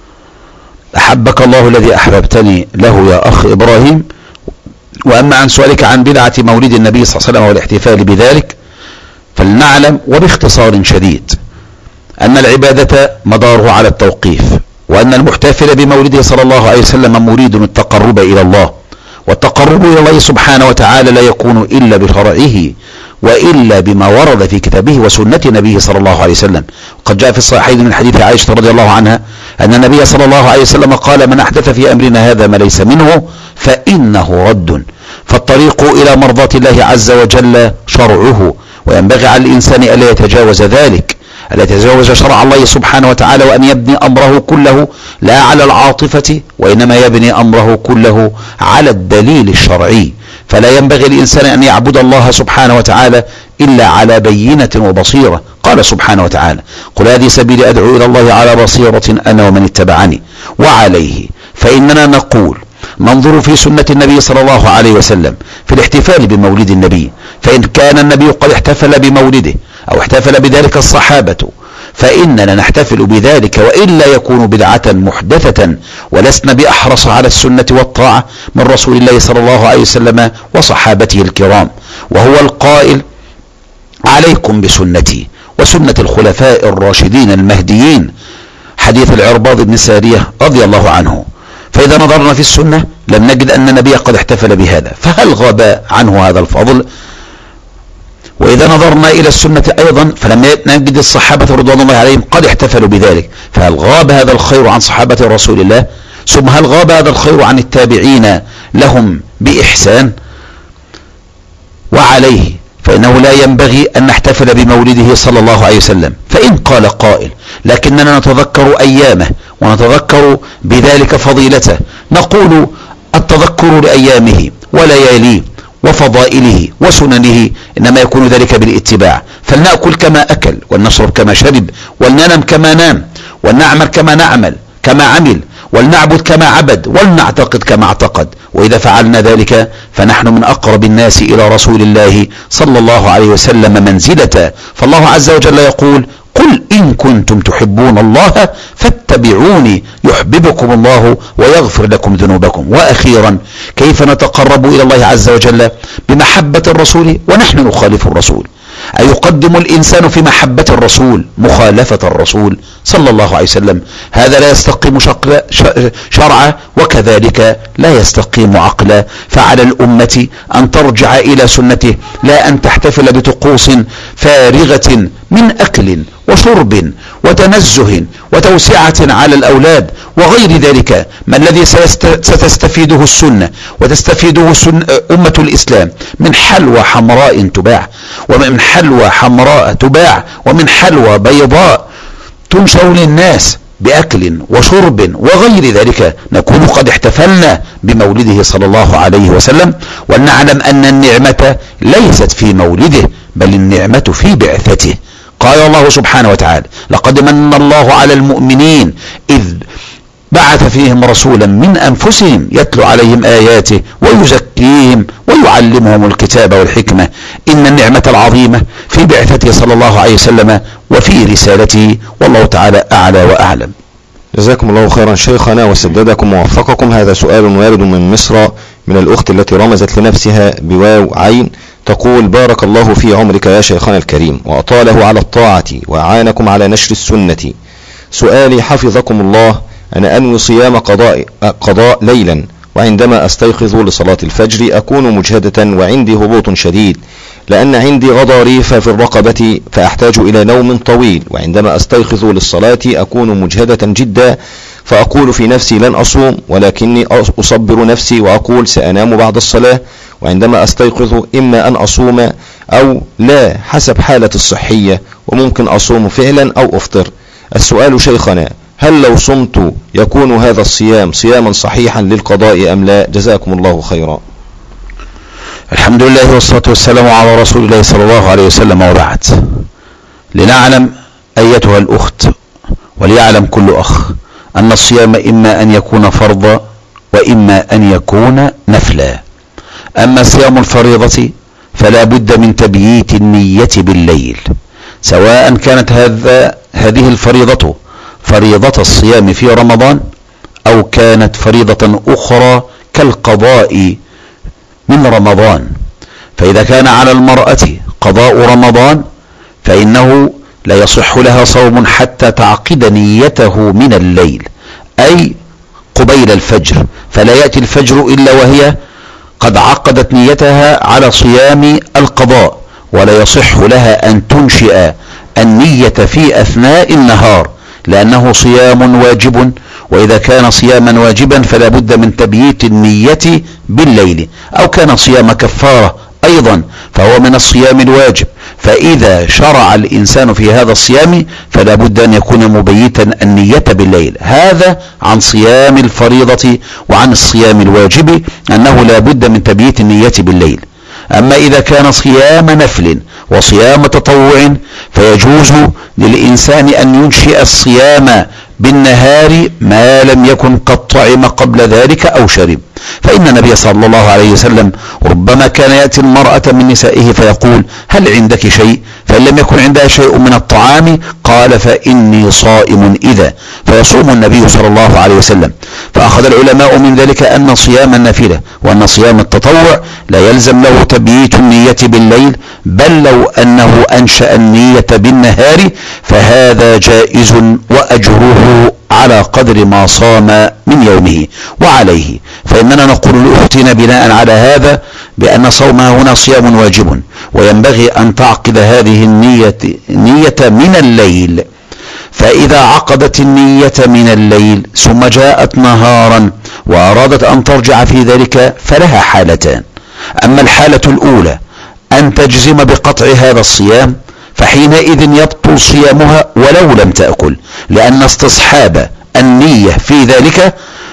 [SPEAKER 2] أحبك الله الذي أحببتني له يا أخ إبراهيم. وأما عن سؤالك عن بدعة مولد النبي صلى الله عليه وسلم والاحتفال بذلك، فلنعلم وباختصار شديد أن العبادة مدارها على التوقيف، وأن المحتفل بمولده صلى الله عليه وسلم مريد التقرب إلى الله، والتقرب إلى الله سبحانه وتعالى لا يكون إلا بشرعه وإلا بما ورد في كتابه وسنة نبيه صلى الله عليه وسلم. وقد جاء في الصحيحين من حديث عائشة رضي الله عنها أن النبي صلى الله عليه وسلم قال: من أحدث في أمرنا هذا ما ليس منه فإنه رد. فالطريق إلى مرضاة الله عز وجل شرعه، وينبغي على الإنسان ألا يتجاوز ذلك، ألا يتجاوز شرع الله سبحانه وتعالى، وأن يبني أمره كله لا على العاطفة، وإنما يبني أمره كله على الدليل الشرعي. فلا ينبغي الإنسان أن يعبد الله سبحانه وتعالى إلا على بينة وبصيرة. قال سبحانه وتعالى: قل هذه سبيلي أدعو إلى الله على بصيرة أنا ومن اتبعني. وعليه فإننا نقول: ننظر في سنة النبي صلى الله عليه وسلم في الاحتفال بمولد النبي، فإن كان النبي قد احتفل بمولده أو احتفل بذلك الصحابة فإننا نحتفل بذلك، وإلا يكون بدعة محدثة، ولسنا بأحرص على السنة والطاعة من رسول الله صلى الله عليه وسلم وصحابته الكرام، وهو القائل: عليكم بسنتي وسنة الخلفاء الراشدين المهديين، حديث العرباض بن سارية رضي الله عنه. فإذا نظرنا في السنة لم نجد أن النبي قد احتفل بهذا، فهل غاب عنه هذا الفضل؟ وإذا نظرنا إلى السنة أيضا فلم نجد الصحابة رضوان الله عليهم قد احتفلوا بذلك، فهل غاب هذا الخير عن صحابة رسول الله؟ ثم هل غاب هذا الخير عن التابعين لهم بإحسان؟ وعليه فإنه لا ينبغي أن نحتفل بمولده صلى الله عليه وسلم. فإن قال قائل: لكننا نتذكر أيامه ونتذكر بذلك فضيلته، نقول: التذكر لأيامه ولياليه وفضائله وسننه إنما يكون ذلك بالاتباع، فلنأكل كما أكل، ولنشرب كما شرب، ولننم كما نام، ولنعمل كما نعمل كما عمل، ولنعبد كما عبد، ولنعتقد كما اعتقد. وإذا فعلنا ذلك فنحن من أقرب الناس إلى رسول الله صلى الله عليه وسلم منزلة. فالله عز وجل يقول: قل إن كنتم تحبون الله فاتبعوني يحببكم الله ويغفر لكم ذنوبكم. وأخيرا، كيف نتقرب إلى الله عز وجل بمحبة الرسول ونحن نخالف الرسول؟ أيقدم الإنسان في محبة الرسول مخالفة الرسول صلى الله عليه وسلم؟ هذا لا يستقيم شرعا، وكذلك لا يستقيم عقلا. فعلى الأمة أن ترجع إلى سنته، لا أن تحتفل بطقوس فارغة من أكل وشرب وتنزه وتوسعة على الأولاد وغير ذلك. ما الذي ستستفيده السنة وتستفيده أمة الإسلام من حلوى حمراء تباع، ومن حلوى حمراء تباع ومن حلوى بيضاء تنشر للناس بأكل وشرب وغير ذلك؟ نكون قد احتفلنا بمولده صلى الله عليه وسلم. ولنعلم أن النعمة ليست في مولده، بل النعمة في بعثته. قال الله سبحانه وتعالى: لقد من الله على المؤمنين إذ بعث فيهم رسولا من أنفسهم يتلو عليهم آياته ويزكيهم ويعلمهم الكتاب والحكمة. إن النعمة العظيمة في بعثته صلى الله عليه وسلم وفي رسالته، والله تعالى أعلى وأعلم.
[SPEAKER 1] جزاكم الله خيرا شيخنا وسددكم ووفقكم. هذا سؤال وارد من مصر من الأخت التي رمزت لنفسها بواو عين، تقول: بارك الله في عمرك يا شيخنا الكريم وأطاله على الطاعة وأعانكم على نشر السنة. سؤالي حفظكم الله: أنا أنوي صيام قضاء, قضاء ليلا، وعندما أستيقظ لصلاة الفجر أكون مجهدة وعندي هبوط شديد، لأن عندي غضاريف في الرقبة فأحتاج إلى نوم طويل، وعندما أستيقظ للصلاة أكون مجهدة جدا، فأقول في نفسي لن أصوم، ولكني أصبر نفسي وأقول سأنام بعد الصلاة، وعندما أستيقظ إما أن أصوم أو لا حسب حالة الصحية، وممكن أصوم فعلا أو أفطر. السؤال شيخنا: هل لو صمت يكون هذا الصيام صياما صحيحا للقضاء أم لا؟ جزاكم الله خيرا.
[SPEAKER 2] الحمد لله والصلاة والسلام على رسول الله صلى الله عليه وسلم، وبعد. لنعلم أيتها الأخت وليعلم كل أخ أن الصيام إما أن يكون فرضا وإما أن يكون نفلا. أما صيام الفريضة فلا بد من تبييت النية بالليل، سواء كانت هذا هذه الفريضة فريضة الصيام في رمضان أو كانت فريضة أخرى كالقضاء من رمضان. فإذا كان على المرأة قضاء رمضان فإنه لا يصح لها صوم حتى تعقد نيته من الليل، أي قبيل الفجر، فلا يأتي الفجر إلا وهي قد عقدت نيتها على صيام القضاء، ولا يصح لها أن تنشئ النية في أثناء النهار، لأنه صيام واجب، وإذا كان صياما واجبا فلا بد من تبييت النية بالليل. أو كان صيام كفارة أيضا فهو من الصيام الواجب، فإذا شرع الإنسان في هذا الصيام فلا بد أن يكون مبيتا النية بالليل. هذا عن صيام الفريضة. وعن الصيام الواجب أنه لا بد من تبييت النية بالليل. أما إذا كان صيام نفل وصيام تطوع فيجوز للإنسان أن ينشئ الصيام بالنهار ما لم يكن قد طعم قبل ذلك أو شرب. فإن النبي صلى الله عليه وسلم ربما كان يأتي المرأة من نسائه فيقول: هل عندك شيء؟ فإن لم يكن عندها شيء من الطعام قال: فإني صائم إذا، فيصوم النبي صلى الله عليه وسلم. فأخذ العلماء من ذلك أن صيام النافلة وأن صيام التطوع لا يلزم له تبييت النية بالليل، بل لو أنه أنشأ النية بالنهار فهذا جائز وأجره على قدر ما صام من يومه. وعليه فإننا نقول لأختنا بناء على هذا بأن صومها هنا صيام واجب، وينبغي أن تعقد هذه النية نية من الليل. فإذا عقدت النية من الليل ثم جاءت نهارا وأرادت أن ترجع في ذلك فلها حالتان. أما الحالة الأولى أن تجزم بقطع هذا الصيام فحينئذ يبطل صيامها ولو لم تأكل، لأن استصحاب النية في ذلك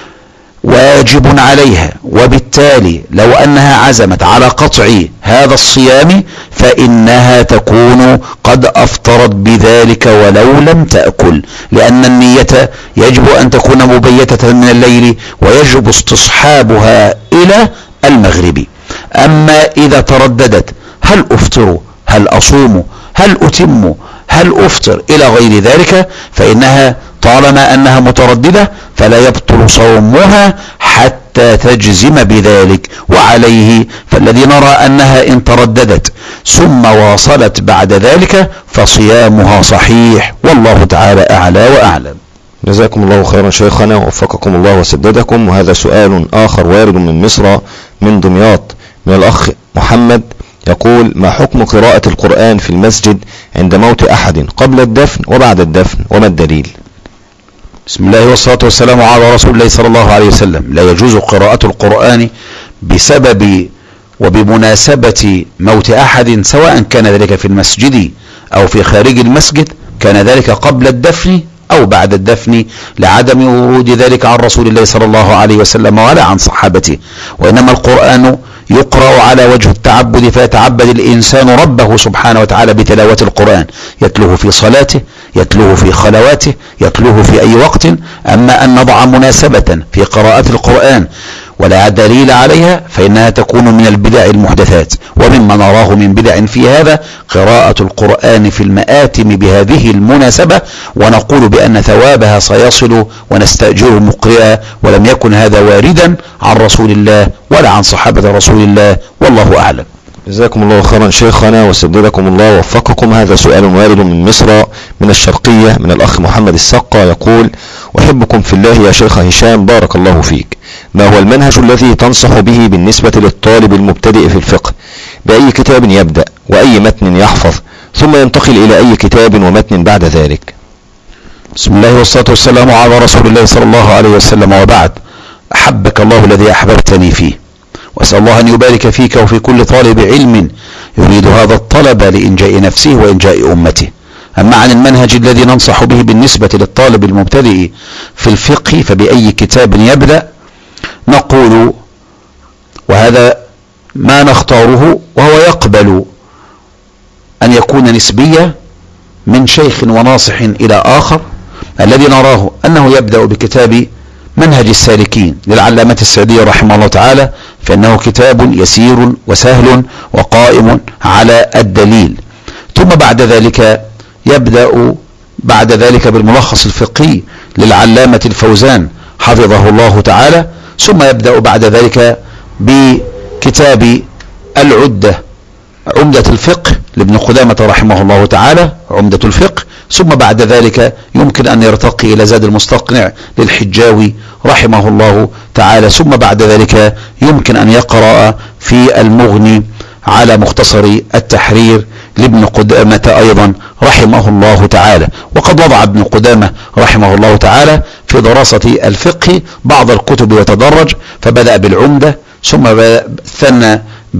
[SPEAKER 2] واجب عليها، وبالتالي لو أنها عزمت على قطع هذا الصيام فإنها تكون قد أفطرت بذلك ولو لم تأكل، لأن النية يجب أن تكون مبيتة من الليل ويجب استصحابها إلى المغرب. أما إذا ترددت هل أفطر هل أصوم هل أتم هل أفطر إلى غير ذلك فإنها طالما أنها مترددة فلا يبطل صومها حتى تجزم بذلك. وعليه فالذي نرى أنها إن ترددت ثم واصلت بعد ذلك فصيامها صحيح، والله تعالى أعلى وأعلم.
[SPEAKER 1] جزاكم الله خيرا شيخنا ووفقكم الله وسددكم. وهذا سؤال آخر وارد من مصر من دمياط من الأخ محمد، يقول: ما حكم قراءة القرآن في المسجد عند موت أحد قبل الدفن وبعد الدفن، وما الدليل؟
[SPEAKER 2] بسم الله والصلاة والسلام على رسول الله صلى الله عليه وسلم. لا يجوز قراءة القرآن بسبب وبمناسبة موت أحد، سواء كان ذلك في المسجد أو في خارج المسجد، كان ذلك قبل الدفن أو بعد الدفن، لعدم ورود ذلك عن رسول الله صلى الله عليه وسلم ولا عن صحابته. وإنما القرآن يقرأ على وجه التعبد، فيتعبد الإنسان ربه سبحانه وتعالى بتلاوة القرآن، يتلوه في صلاته، يتلوه في خلواته، يتلوه في أي وقت. أما أن نضع مناسبة في قراءة القرآن ولا دليل عليها فإنها تكون من البدع المحدثات. ومما نراه من بدع في هذا قراءة القرآن في المآتم بهذه المناسبة، ونقول بأن ثوابها سيصل ونستأجر مقرئا، ولم يكن هذا واردا عن رسول الله ولا عن صحابة رسول الله، والله أعلم.
[SPEAKER 1] جزاكم الله خيرا شيخنا وسددكم الله ووفقكم. هذا سؤال وارد من مصر من الشرقية من الأخ محمد السقا، يقول: أحبكم في الله يا شيخ هشام بارك الله فيك، ما هو المنهج الذي تنصح به بالنسبة للطالب المبتدئ في الفقه؟ بأي كتاب يبدأ وأي متن يحفظ ثم ينتقل إلى أي كتاب ومتن بعد ذلك؟
[SPEAKER 2] بسم الله والصلاة والسلام على رسول الله صلى الله عليه وسلم، وبعد. أحبك الله الذي أحببتني فيه، وأسأل الله أن يبارك فيك وفي كل طالب علم يريد هذا الطلب لإنجاء نفسه وإنجاء أمته. أما عن المنهج الذي ننصح به بالنسبة للطالب المبتدئ في الفقه فبأي كتاب يبدأ، نقول وهذا ما نختاره وهو يقبل أن يكون نسبية من شيخ وناصح إلى آخر، الذي نراه أنه يبدأ بكتاب منهج السالكين للعلامة السعدي رحمه الله تعالى، فإنه كتاب يسير وسهل وقائم على الدليل. ثم بعد ذلك يبدأ بعد ذلك بالملخص الفقهي للعلامة الفوزان حفظه الله تعالى، ثم يبدأ بعد ذلك بكتاب العدة عمدة الفقه لابن قدامة رحمه الله تعالى عمدة الفقه، ثم بعد ذلك يمكن أن يرتقي إلى زاد المستقنع للحجاوي رحمه الله تعالى، ثم بعد ذلك يمكن أن يقرأ في المغني على مختصر التحرير لابن قدامة أيضا رحمه الله تعالى. وقد وضع ابن قدامة رحمه الله تعالى في دراسة الفقه بعض الكتب وتدرج، فبدأ بالعمدة ثم ثنى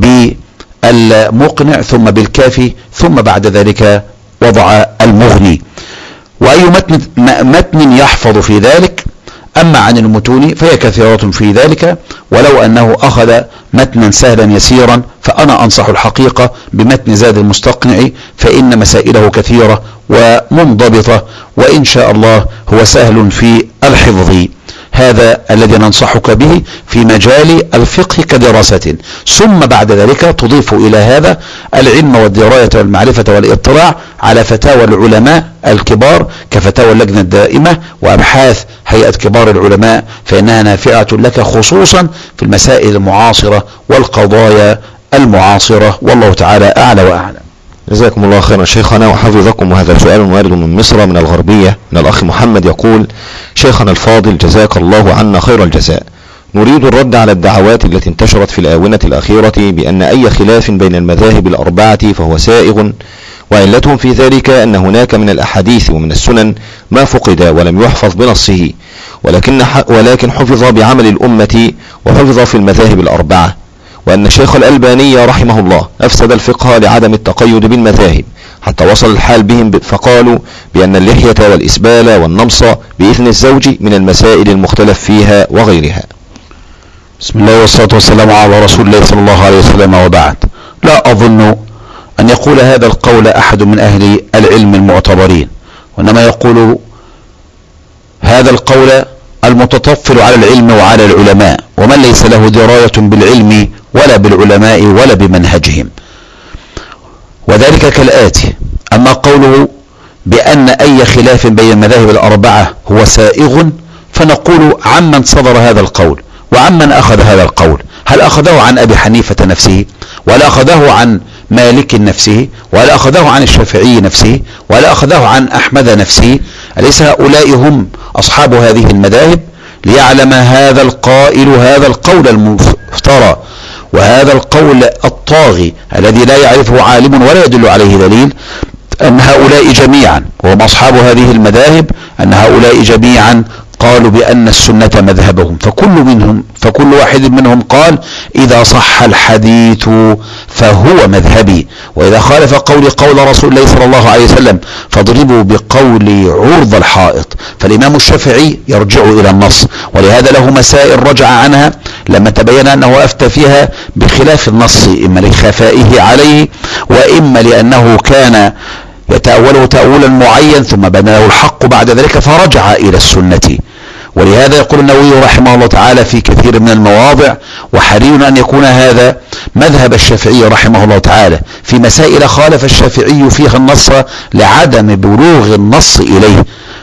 [SPEAKER 2] بالمقنع ثم بالكافي ثم بعد ذلك وضع المغني. وأي متن, متن يحفظ في ذلك. أما عن المتون فهي كثيرة في ذلك، ولو أنه أخذ متنا سهلا يسيرا فأنا أنصح الحقيقة بمتن زاد المستقنع، فإن مسائله كثيرة ومنضبطة وإن شاء الله هو سهل في الحفظ. هذا الذي ننصحك به في مجال الفقه كدراسة، ثم بعد ذلك تضيف إلى هذا العلم والدراية والمعرفة والاطلاع على فتاوى العلماء الكبار كفتاوى اللجنة الدائمة وأبحاث هيئة كبار العلماء، فإنها نافعة لك خصوصا في المسائل المعاصرة والقضايا المعاصرة، والله تعالى أعلى وأعلم.
[SPEAKER 1] جزاكم الله خيرا شيخنا وحفظكم. وهذا سؤال وارد من مصر من الغربية من الأخ محمد، يقول: شيخنا الفاضل جزاك الله عنا خير الجزاء، نريد الرد على الدعوات التي انتشرت في الآونة الأخيرة بأن أي خلاف بين المذاهب الأربعة فهو سائغ، وعلتهم في ذلك أن هناك من الأحاديث ومن السنن ما فقد ولم يحفظ بنصه، ولكن ولكن حفظ بعمل الأمة وحفظ في المذاهب الأربعة، وأن الشيخ الألباني رحمه الله أفسد الفقه لعدم التقيد بالمذاهب حتى وصل الحال بهم فقالوا بأن اللحية والإسبال والنمص بإذن الزوج من المسائل المختلف فيها وغيرها.
[SPEAKER 2] بسم الله والصلاة والسلام على رسول الله صلى الله عليه وسلم، وبعد. لا أظن أن يقول هذا القول أحد من أهل العلم المعتبرين، وإنما يقول هذا القول المتطفل على العلم وعلى العلماء، ومن ليس له دراية بالعلم ولا بالعلماء ولا بمنهجهم. وذلك كالآتي: أما قوله بأن أي خلاف بين المذاهب الأربعة هو سائغ، فنقول عمن صدر هذا القول وعمن أخذ هذا القول. هل أخذه عن أبي حنيفة نفسه، ولا أخذه عن مالك نفسه، ولا أخذه عن الشافعي نفسه، ولا أخذه عن أحمد نفسه؟ أليس هؤلاء هم أصحاب هذه المذاهب؟ ليعلم هذا القائل هذا القول المفترى وهذا القول الطاغي الذي لا يعرفه عالم ولا يدل عليه دليل، أن هؤلاء جميعا وهم أصحاب هذه المذاهب أن هؤلاء جميعا قالوا بأن السنة مذهبهم، فكل منهم فكل واحد منهم قال إذا صح الحديث فهو مذهبي، وإذا خالف قولي قول رسول الله صلى الله عليه وسلم فاضربوا بقولي عرض الحائط. فالإمام الشافعي يرجع إلى النص، ولهذا له مسائل رجع عنها لما تبين أنه أفتى فيها بخلاف النص، إما لخفائه عليه وإما لأنه كان يتأوله تأولا معين ثم بنى له الحق بعد ذلك فرجع إلى السنة. ولهذا يقول النووي رحمه الله تعالى في كثير من المواضع: وحري أن يكون هذا مذهب الشافعي رحمه الله تعالى في مسائل خالف الشافعي فيها النص لعدم بلوغ النص إليه،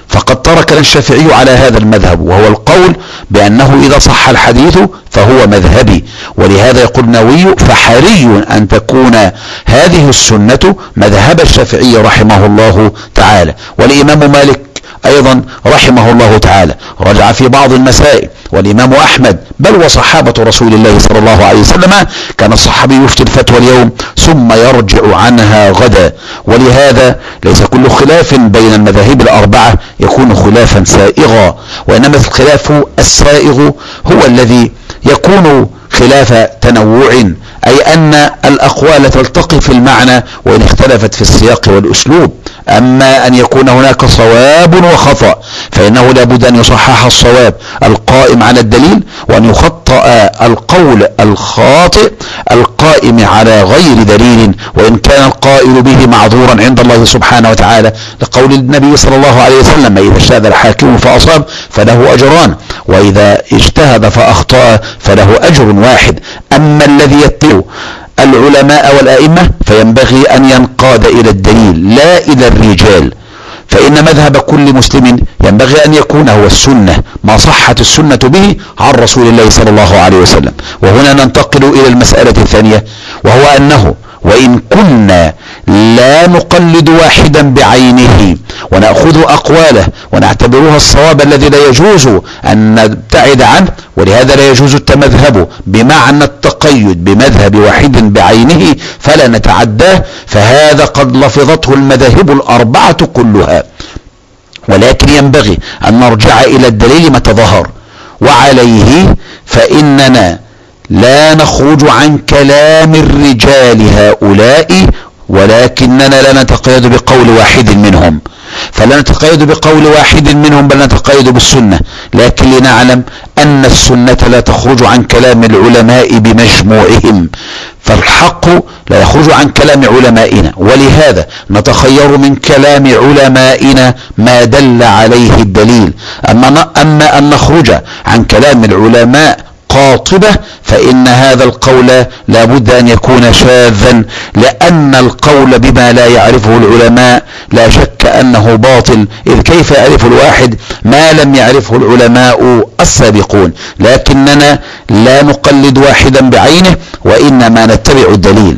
[SPEAKER 2] فقد ترك الشافعي على هذا المذهب، وهو القول بأنه إذا صح الحديث فهو مذهبي. ولهذا يقول النووي: فحري أن تكون هذه السنة مذهب الشافعي رحمه الله تعالى. والإمام مالك أيضا رحمه الله تعالى رجع في بعض المسائل، والإمام أحمد بل وصحابة رسول الله صلى الله عليه وسلم كان الصحابي يفتي الفتوى اليوم ثم يرجع عنها غدا. ولهذا ليس كل خلاف بين المذاهب الأربعة يكون خلافا سائغا، وإنما الخلاف السائغ هو الذي يكون خلاف تنوع، أي أن الأقوال تلتقي في المعنى وإن اختلفت في السياق والأسلوب. أما أن يكون هناك صواب وخطأ فإنه لابد أن يصحح الصواب القائم على الدليل، وأن يخطأ القول الخاطئ القائم على غير دليل، وإن كان القائل به معذورا عند الله سبحانه وتعالى، لقول النبي صلى الله عليه وسلم: إذا اجتهد الحاكم فأصاب فله أجران، وإذا اجتهد فأخطأ فله أجر واحد. أما الذي يتبع العلماء والأئمة فينبغي أن ينقاد إلى الدليل لا إلى الرجال، فإن مذهب كل مسلم ينبغي أن يكون هو السنة، ما صحت السنة به عن رسول الله صلى الله عليه وسلم. وهنا ننتقل إلى المسألة الثانية، وهو أنه وإن كنا لا نقلد واحدا بعينه ونأخذ أقواله ونعتبرها الصواب الذي لا يجوز أن نبتعد عنه، ولهذا لا يجوز التمذهب بمعنى التقيد بمذهب واحد بعينه فلا نتعداه، فهذا قد لفظته المذاهب الأربعة كلها. ولكن ينبغي أن نرجع إلى الدليل متى ظهر، وعليه فإننا لا نخرج عن كلام الرجال هؤلاء، ولكننا لا نتقيد بقول واحد منهم، فلا نتقيد بقول واحد منهم بل نتقيد بالسنة، لكن لنعلم أن السنة لا تخرج عن كلام العلماء بمجموعهم، فالحق لا يخرج عن كلام علمائنا، ولهذا نتخير من كلام علمائنا ما دل عليه الدليل. أما, أما أن نخرج عن كلام العلماء قاطبة فإن هذا القول لا بد أن يكون شاذا، لأن القول بما لا يعرفه العلماء لا شك أنه باطل، إذ كيف يعرف الواحد ما لم يعرفه العلماء السابقون. لكننا لا نقلد واحدا بعينه وإنما نتبع الدليل.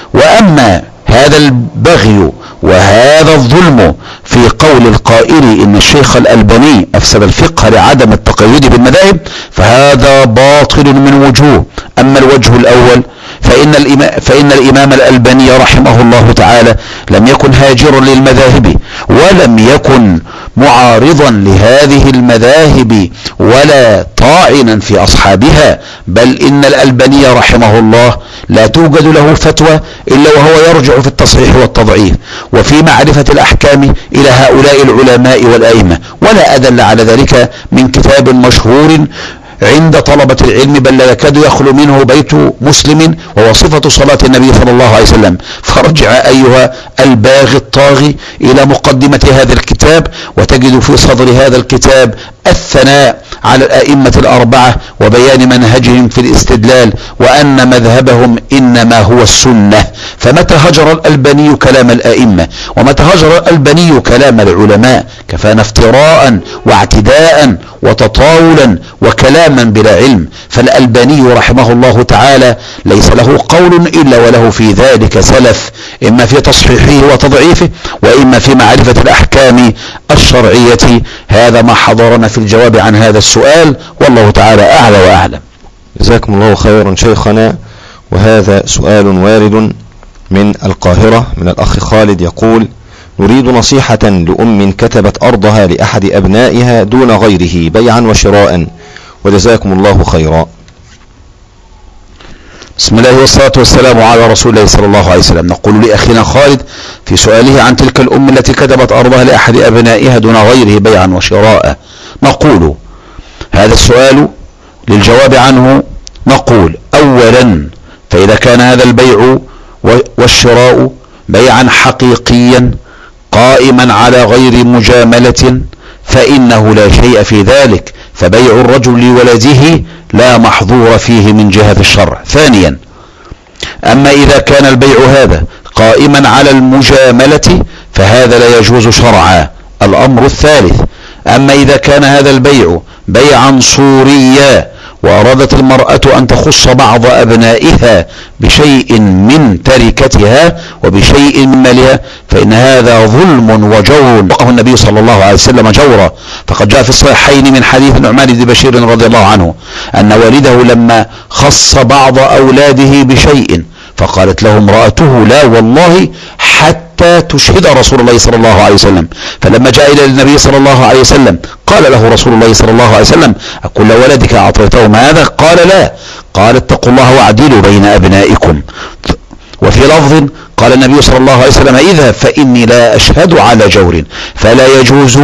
[SPEAKER 2] وأما هذا البغي وهذا الظلم في قول القائل إن الشيخ الألباني أفسد الفقه لعدم التقيد بالمذاهب فهذا باطل من وجوه. أما الوجه الأول فإن الإمام, فإن الإمام الألباني رحمه الله تعالى لم يكن هاجرا للمذاهب ولم يكن معارضا لهذه المذاهب ولا طاعنا في أصحابها، بل إن الألباني رحمه الله لا توجد له فتوى إلا وهو يرجع في التصحيح والتضعيف وفي معرفة الأحكام إلى هؤلاء العلماء والأئمة، ولا أدل على ذلك من كتاب مشهور عند طلبة العلم بل لا يكاد يخلو منه بيت مسلم، وهو صفة صلاة النبي صلى الله عليه وسلم. فارجع أيها الباغي الطاغي إلى مقدمة هذا الكتاب وتجد في صدر هذا الكتاب الثناء على الأئمة الأربعة وبيان منهجهم في الاستدلال وأن مذهبهم إنما هو السنة. فمتى هجر الألباني كلام الأئمة ومتى هجر الألباني كلام العلماء كفانا افتراء واعتداء وتطاولا وكلاما بلا علم. فالألباني رحمه الله تعالى ليس له قول إلا وله في ذلك سلف، إما في تصحيحه وتضعيفه وإما في معرفة الأحكام الشرعية. هذا ما حضرنا في الجواب عن هذا السؤال، والله تعالى أعلى وأعلم.
[SPEAKER 1] جزاكم الله خيرا شيخنا. وهذا سؤال وارد من القاهرة من الأخ خالد يقول: نريد نصيحة لأم كتبت أرضها لأحد أبنائها دون غيره بيعا وشراء، وجزاكم الله خيرا.
[SPEAKER 2] بسم الله والصلاة والسلام على رسول الله صلى الله عليه وسلم. نقول لأخينا خالد في سؤاله عن تلك الأم التي كتبت أرضها لأحد أبنائها دون غيره بيعا وشراء، نقول هذا السؤال للجواب عنه نقول: أولا فإذا كان هذا البيع والشراء بيعا حقيقيا قائما على غير مجاملة فإنه لا شيء في ذلك، فبيع الرجل لولده لا محظور فيه من جهة الشرع. ثانيا أما إذا كان البيع هذا قائما على المجاملة فهذا لا يجوز شرعا. الأمر الثالث أما إذا كان هذا البيع بيعا صوريا وأرادت المرأة أن تخص بعض أبنائها بشيء من تركتها وبشيء من مالها فإن هذا ظلم وجور وقه النبي صلى الله عليه وسلم جورا. فقد جاء في الصحيحين من حديث النعمان بن بشير رضي الله عنه أن والده لما خص بعض أولاده بشيء فقالت له امرأته لا والله حتى تشهد رسول الله صلى الله عليه وسلم. فلما جاء إلى النبي صلى الله عليه وسلم قال له رسول الله صلى الله عليه وسلم أكل ولدك أعطيتهم هذا؟ قال لا. قال اتقوا الله واعدلوا بين أبنائكم. وفي لفظ قال النبي صلى الله عليه وسلم اذهب فإني لا أشهد على جور. فلا يجوز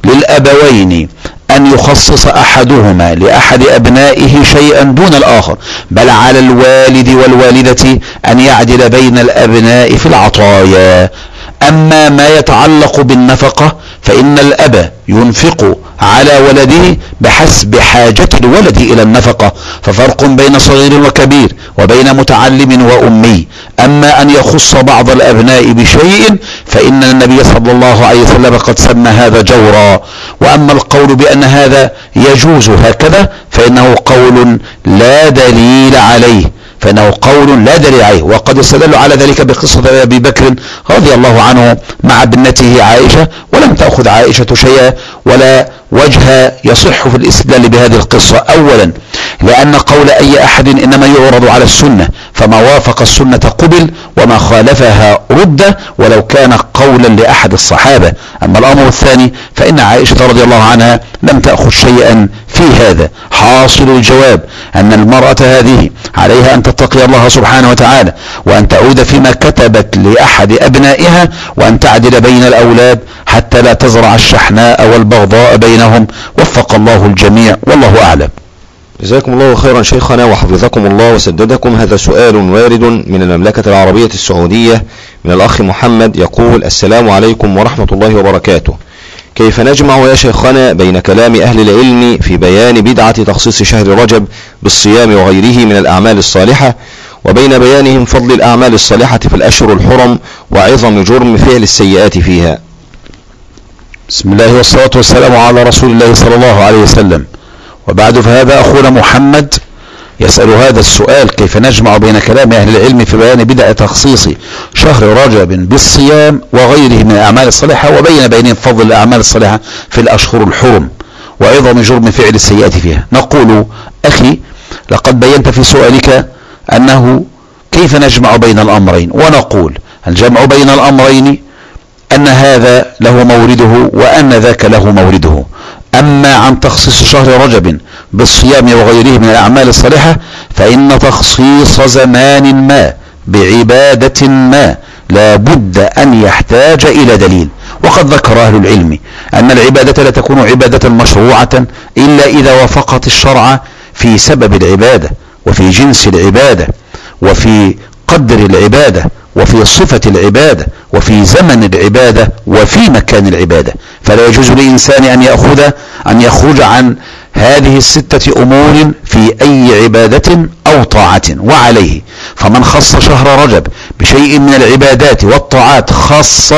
[SPEAKER 2] للأبوين أن يخصص أحدهما لأحد أبنائه شيئا دون الآخر، بل على الوالد والوالدة أن يعدل بين الأبناء في العطايا. أما ما يتعلق بالنفقة فإن الأب ينفق على ولده بحسب حاجة الولد إلى النفقة، ففرق بين صغير وكبير وبين متعلم وأمي. أما أن يخص بعض الأبناء بشيء فإن النبي صلى الله عليه وسلم قد سمى هذا جورا. وأما القول بأن هذا يجوز هكذا فإنه قول لا دليل عليه فإنه قول لا دليل عليه. وقد استدلوا على ذلك بقصة أبي بكر رضي الله عنه مع ابنته عائشة، ولم تأخذ عائشة شيئا ولا وجه يصح في الاستدلال بهذه القصة. أولا لأن قول أي أحد إنما يعرض على السنة، فما وافق السنة قبل وما خالفها رد ولو كان قولا لأحد الصحابة. أما الأمر الثاني فإن عائشة رضي الله عنها لم تأخذ شيئا في هذا. حاصل الجواب أن المرأة هذه عليها أن تتقي الله سبحانه وتعالى وأن تعود فيما كتبت لأحد أبنائها وأن تعدل بين الأولاد حتى لا تزرع الشحناء والبغضاء بينهم. وفق الله الجميع والله أعلم.
[SPEAKER 1] جزاكم الله خيرا شيخنا وحفظكم الله وسددكم. هذا سؤال وارد من المملكة العربية السعودية من الأخ محمد يقول: السلام عليكم ورحمة الله وبركاته. كيف نجمع يا شيخنا بين كلام أهل العلم في بيان بدعة تخصيص شهر رجب بالصيام وغيره من الأعمال الصالحة وبين بيانهم فضل الأعمال الصالحة في الأشهر الحرم وعظم جرم فعل السيئات فيها؟
[SPEAKER 2] بسم الله والصلاة والسلام على رسول الله صلى الله عليه وسلم، وبعد فهذا أخونا محمد يسأل هذا السؤال: كيف نجمع بين كلام أهل العلم في بيان بدعة تخصيص شهر رجب بالصيام وغيره من الأعمال الصالحة وبين بينهم فضل الأعمال الصالحة في الأشهر الحرم وعظم جرم فعل السيئات فيها؟ نقول: أخي، لقد بينت في سؤالك أنه كيف نجمع بين الأمرين، ونقول: الجمع بين الأمرين أن هذا له مورده وأن ذاك له مورده. أما عن تخصيص شهر رجب بالصيام وغيره من الأعمال الصالحة فإن تخصيص زمان ما بعبادة ما لا بد أن يحتاج إلى دليل. وقد ذكر أهل العلم أن العبادة لا تكون عبادة مشروعة إلا إذا وافقت الشرع في سبب العبادة وفي جنس العبادة وفي قدر العبادة وفي صفة العبادة وفي زمن العبادة وفي مكان العبادة. فلا يجوز لإنسان أن يأخذ أن يخرج عن هذه الستة أمور في أي عبادة أو طاعة. وعليه فمن خص شهر رجب بشيء من العبادات والطاعات خص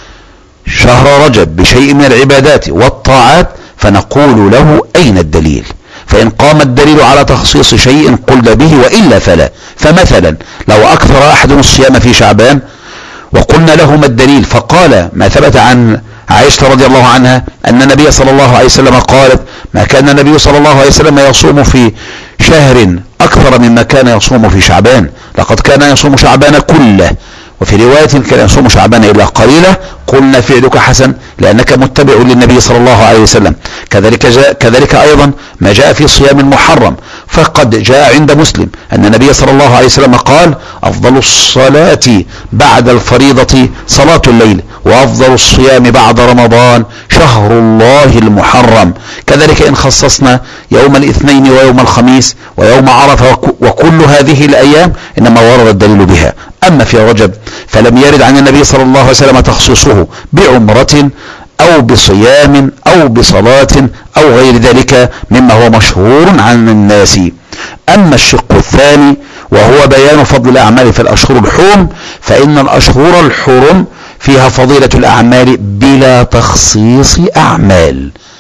[SPEAKER 2] شهر رجب بشيء من العبادات والطاعات فنقول له: أين الدليل؟ فإن قام الدليل على تخصيص شيء قلنا به وإلا فلا. فمثلا لو أكثر أحد الصيام في شعبان وقلنا له ما الدليل فقال ما ثبت عن عائشة رضي الله عنها أن النبي صلى الله عليه وسلم قالت: ما كان النبي صلى الله عليه وسلم يصوم في شهر أكثر مما كان يصوم في شعبان، لقد كان يصوم شعبان كله، وفي رواية كان يصوم شعبان إلا قليلا. قلنا: فعلك حسن لأنك متبع للنبي صلى الله عليه وسلم. كذلك, جاء كذلك أيضا ما جاء في صيام المحرم، فقد جاء عند مسلم أن النبي صلى الله عليه وسلم قال: أفضل الصلاة بعد الفريضة صلاة الليل، وأفضل الصيام بعد رمضان شهر الله المحرم. كذلك إن خصصنا يوم الاثنين ويوم الخميس ويوم عرفة وكل هذه الأيام إنما ورد الدليل بها. أما في رجب فلم يرد عن النبي صلى الله عليه وسلم تخصيصه بعمرة أو بصيام أو بصلاة أو غير ذلك مما هو مشهور عن الناس. أما الشق الثاني وهو بيان فضل الأعمال في الأشهر الحرم فإن الأشهر الحرم فيها فضيلة الأعمال بلا تخصيص أعمال،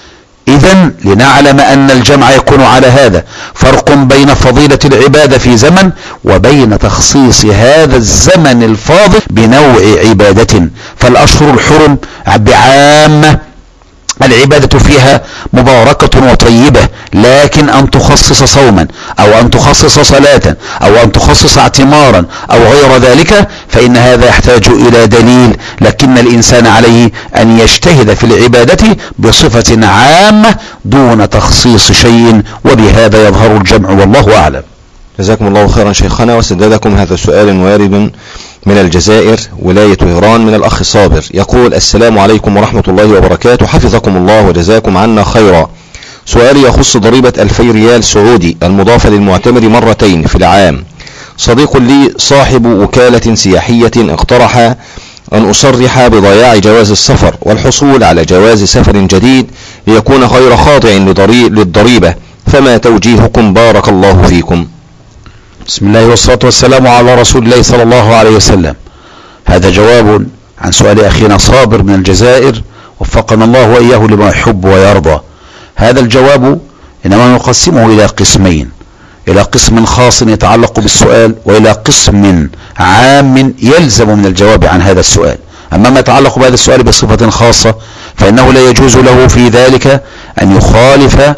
[SPEAKER 2] إذن لنعلم أن الجمع يكون على هذا، فرق بين فضيلة العبادة في زمن وبين تخصيص هذا الزمن الفاضل بنوع عبادة. فالأشهر الحرم بعامة العبادة فيها مباركة وطيبة، لكن أن تخصص صوما أو أن تخصص صلاة أو أن تخصص اعتمارا أو غير ذلك فإن هذا يحتاج إلى دليل، لكن الإنسان عليه أن يجتهد في العبادة بصفة عامة دون تخصيص شيء، وبهذا يظهر الجمع والله أعلم.
[SPEAKER 1] جزاكم الله خيرا شيخنا وسددكم. هذا سؤال وارد من الجزائر ولاية إيران من الأخ صابر، يقول: السلام عليكم ورحمة الله وبركاته، حفظكم الله وجزاكم عنا خيرا. سؤالي يخص ضريبة ألفي ريال سعودي المضافة للمعتمر مرتين في العام. صديق لي صاحب وكالة سياحية اقترح أن أصرح بضياع جواز السفر والحصول على جواز سفر جديد ليكون غير خاضع للضريبة، فما توجيهكم بارك الله فيكم؟
[SPEAKER 2] بسم الله والصلاة والسلام على رسول الله صلى الله عليه وسلم. هذا جواب عن سؤال أخينا صابر من الجزائر، وفقنا الله وإياه لما يحب ويرضى. هذا الجواب إنما نقسمه إلى قسمين، إلى قسم خاص يتعلق بالسؤال وإلى قسم عام يلزم من الجواب عن هذا السؤال. أما ما يتعلق بهذا السؤال بصفة خاصة فإنه لا يجوز له في ذلك أن يخالف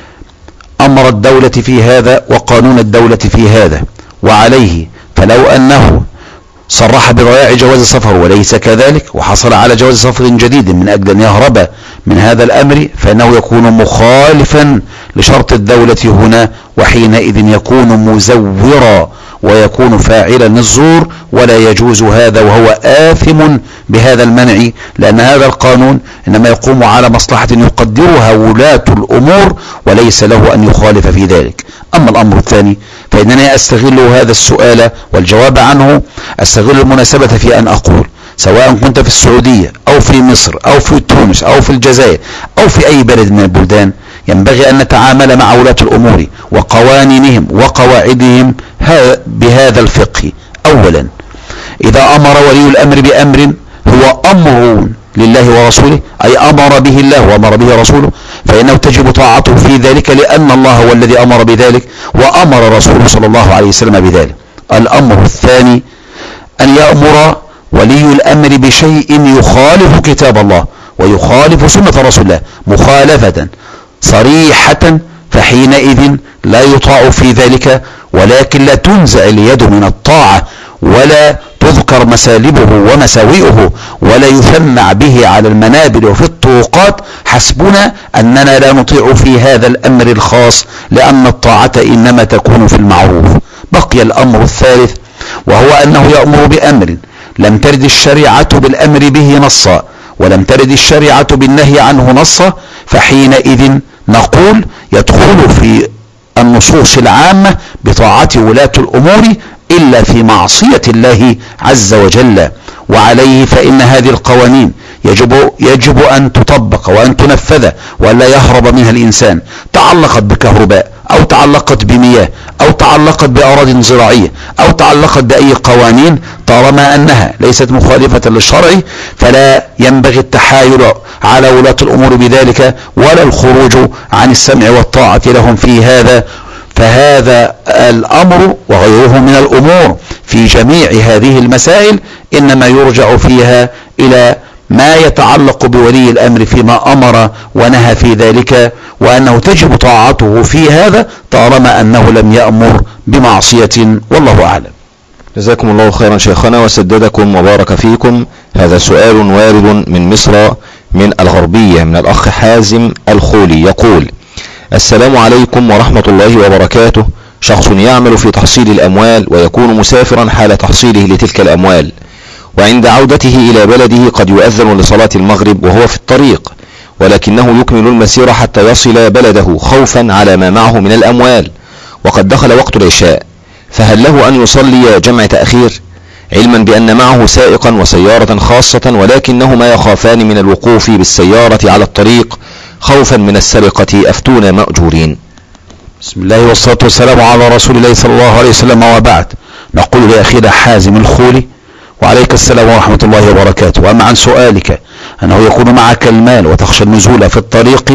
[SPEAKER 2] أمر الدولة في هذا وقانون الدولة في هذا، وعليه فلو أنه صرح بضياع جواز السفر وليس كذلك وحصل على جواز سفر جديد من أجل أن يهرب من هذا الأمر فإنه يكون مخالفا لشرط الدولة هنا، وحينئذ يكون مزورا ويكون فاعلا للزور، ولا يجوز هذا، وهو آثم بهذا المنع، لأن هذا القانون إنما يقوم على مصلحة يقدرها ولاة الأمور وليس له أن يخالف في ذلك. أما الأمر الثاني فإنني أستغل هذا السؤال والجواب عنه، أستغل المناسبة في أن أقول سواء كنت في السعودية أو في مصر أو في تونس أو في الجزائر أو في أي بلد من البلدان، ينبغي أن نتعامل مع ولاة الأمور وقوانينهم وقواعدهم بهذا الفقه. أولا، إذا أمر ولي الأمر بأمر هو أمر لله ورسوله، أي أمر به الله وأمر به رسوله، فإنه تجب طاعته في ذلك، لأن الله هو الذي أمر بذلك وأمر رسوله صلى الله عليه وسلم بذلك. الأمر الثاني أن يأمر ولي الأمر بشيء يخالف كتاب الله ويخالف سنة رسول الله مخالفة صريحة، فحينئذ لا يطاع في ذلك، ولكن لا تنزع اليد من الطاعة ولا تذكر مسالبه ومساوئه ولا يثنى به على المنابر وفي الطرقات. حسبنا أننا لا نطيع في هذا الأمر الخاص، لأن الطاعة إنما تكون في المعروف. بقي الأمر الثالث، وهو أنه يأمر بأمر لم ترد الشريعة بالأمر به نصا ولم ترد الشريعة بالنهي عنه نصا، فحينئذ نقول يدخل في النصوص العامة بطاعة ولاة الأمور إلا في معصية الله عز وجل. وعليه فإن هذه القوانين يجب, يجب أن تطبق وأن تنفذ وأن لا يهرب منها الإنسان، تعلقت بكهرباء أو تعلقت بمياه أو تعلقت بأراضي زراعية أو تعلقت بأي قوانين، طالما أنها ليست مخالفة للشرع فلا ينبغي التحايل على ولاة الأمور بذلك ولا الخروج عن السمع والطاعة لهم في هذا. فهذا الأمر وغيره من الأمور في جميع هذه المسائل إنما يرجع فيها إلى ما يتعلق بولي الأمر فيما أمر ونهى في ذلك، وأنه تجب طاعته في هذا طالما أنه لم يأمر بمعصية، والله أعلم.
[SPEAKER 1] جزاكم الله خيرا شيخنا وسددكم وبارك فيكم. هذا سؤال وارد من مصر من الغربية من الأخ حازم الخولي، يقول: السلام عليكم ورحمة الله وبركاته. شخص يعمل في تحصيل الأموال ويكون مسافرا حال تحصيله لتلك الأموال، وعند عودته إلى بلده قد يؤذن لصلاة المغرب وهو في الطريق، ولكنه يكمل المسير حتى يصل بلده خوفا على ما معه من الأموال، وقد دخل وقت العشاء، فهل له أن يصلي جمع تأخير علما بأن معه سائقا وسيارة خاصة ولكنهما يخافان من الوقوف بالسيارة على الطريق خوفا من السرقة؟ أفتونا مأجورين.
[SPEAKER 2] بسم الله والصلاة والسلام على رسول الله صلى الله عليه وسلم، وبعد. نقول لأخينا حازم الخولي: وعليك السلام ورحمة الله وبركاته. وأما عن سؤالك أنه يكون معك المال وتخشى النزول في الطريق،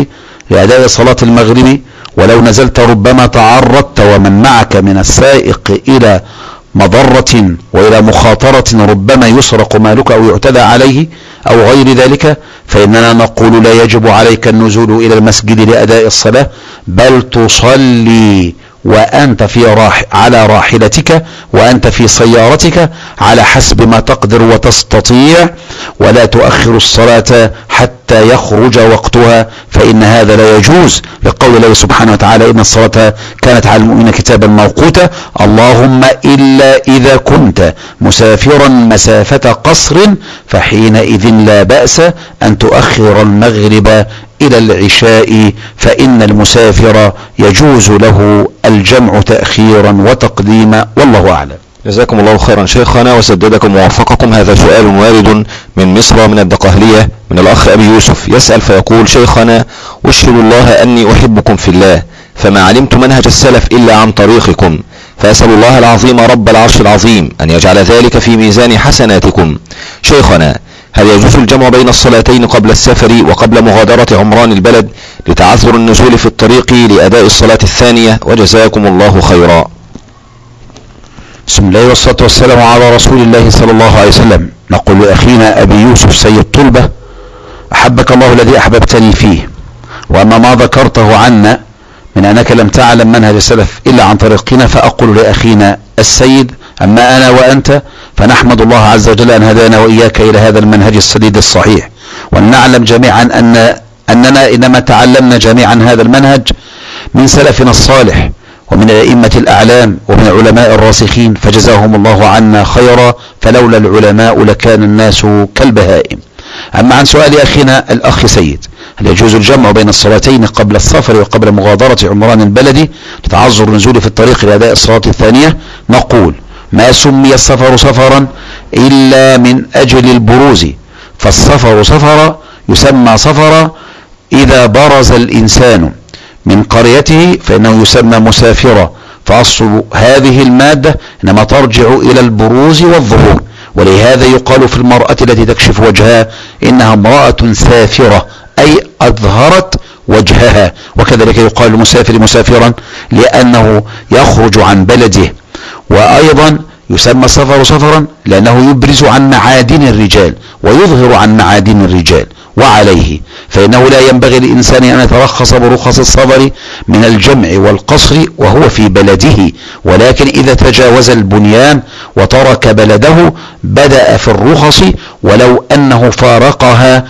[SPEAKER 2] لأداء صلاة المغرب، ولو نزلت ربما تعرضت ومن معك من السائق إلى مضرة وإلى مخاطرة، ربما يسرق مالك أو يعتدى عليه أو غير ذلك، فإننا نقول لا يجب عليك النزول إلى المسجد لأداء الصلاة، بل تصلي وأنت في راح على راحلتك وأنت في سيارتك على حسب ما تقدر وتستطيع، ولا تؤخر الصلاة حتى يخرج وقتها، فإن هذا لا يجوز، لقول الله سبحانه وتعالى إن الصلاة كانت على المؤمنين كتابا موقوتا، اللهم إلا إذا كنت مسافرا مسافة قصر فحينئذ لا بأس أن تؤخر المغرب إلى العشاء، فإن المسافر يجوز له الجمع تأخيرا وتقديما، والله أعلم.
[SPEAKER 1] جزاكم الله خيرا شيخنا وسددكم ووفقكم. هذا سؤال وارد من مصر من الدقهلية من الأخ أبي يوسف، يسأل فيقول: شيخنا أشهد الله أني أحبكم في الله، فما علمت منهج السلف إلا عن طريقكم، فأسأل الله العظيم رب العرش العظيم أن يجعل ذلك في ميزان حسناتكم. شيخنا، هل يجوز الجمع بين الصلاتين قبل السفر وقبل مغادرة عمران البلد لتعذر النزول في الطريق لأداء الصلاة الثانية؟ وجزاكم الله خيرا.
[SPEAKER 2] بسم الله والصلاة والسلام على رسول الله صلى الله عليه وسلم. نقول لأخينا أبي يوسف سيد طلبة: أحبك الله الذي أحببتني فيه، وأما ما ذكرته عنا من أنك لم تعلم منهج السلف إلا عن طريقنا، فأقول لأخينا السيد: أما أنا وأنت فنحمد الله عز وجل أن هدانا وإياك إلى هذا المنهج السديد الصحيح، ونعلم جميعا أن أننا إنما تعلمنا جميعا هذا المنهج من سلفنا الصالح ومن الأئمة الأعلام ومن العلماء الراسخين، فجزاهم الله عنا خيرا، فلولا العلماء لكان الناس كالبهائم. أما عن سؤال أخينا الأخ سيد: هل يجوز الجمع بين الصلاتين قبل السفر وقبل مغادرة عمران البلد لتعذر النزول في الطريق لأداء الصلاة الثانية؟ نقول: ما سمي السفر سفرا إلا من أجل البروز، فالسفر سفر يسمى سفرا إذا برز الإنسان من قريته فإنه يسمى مسافرا، فأصل هذه المادة إنما ترجع إلى البروز والظهور، ولهذا يقال في المرأة التي تكشف وجهها إنها امرأة سافرة، أي أظهرت وجهها، وكذلك يقال المسافر مسافرا لأنه يخرج عن بلده. وأيضا يسمى السفر سفرا لأنه يبرز عن معادن الرجال ويظهر عن معادن الرجال، وعليه فإنه لا ينبغي للإنسان أن يترخص برخص السفر من الجمع والقصر وهو في بلده، ولكن إذا تجاوز البنيان وترك بلده بدأ في الرخص ولو أنه فارقها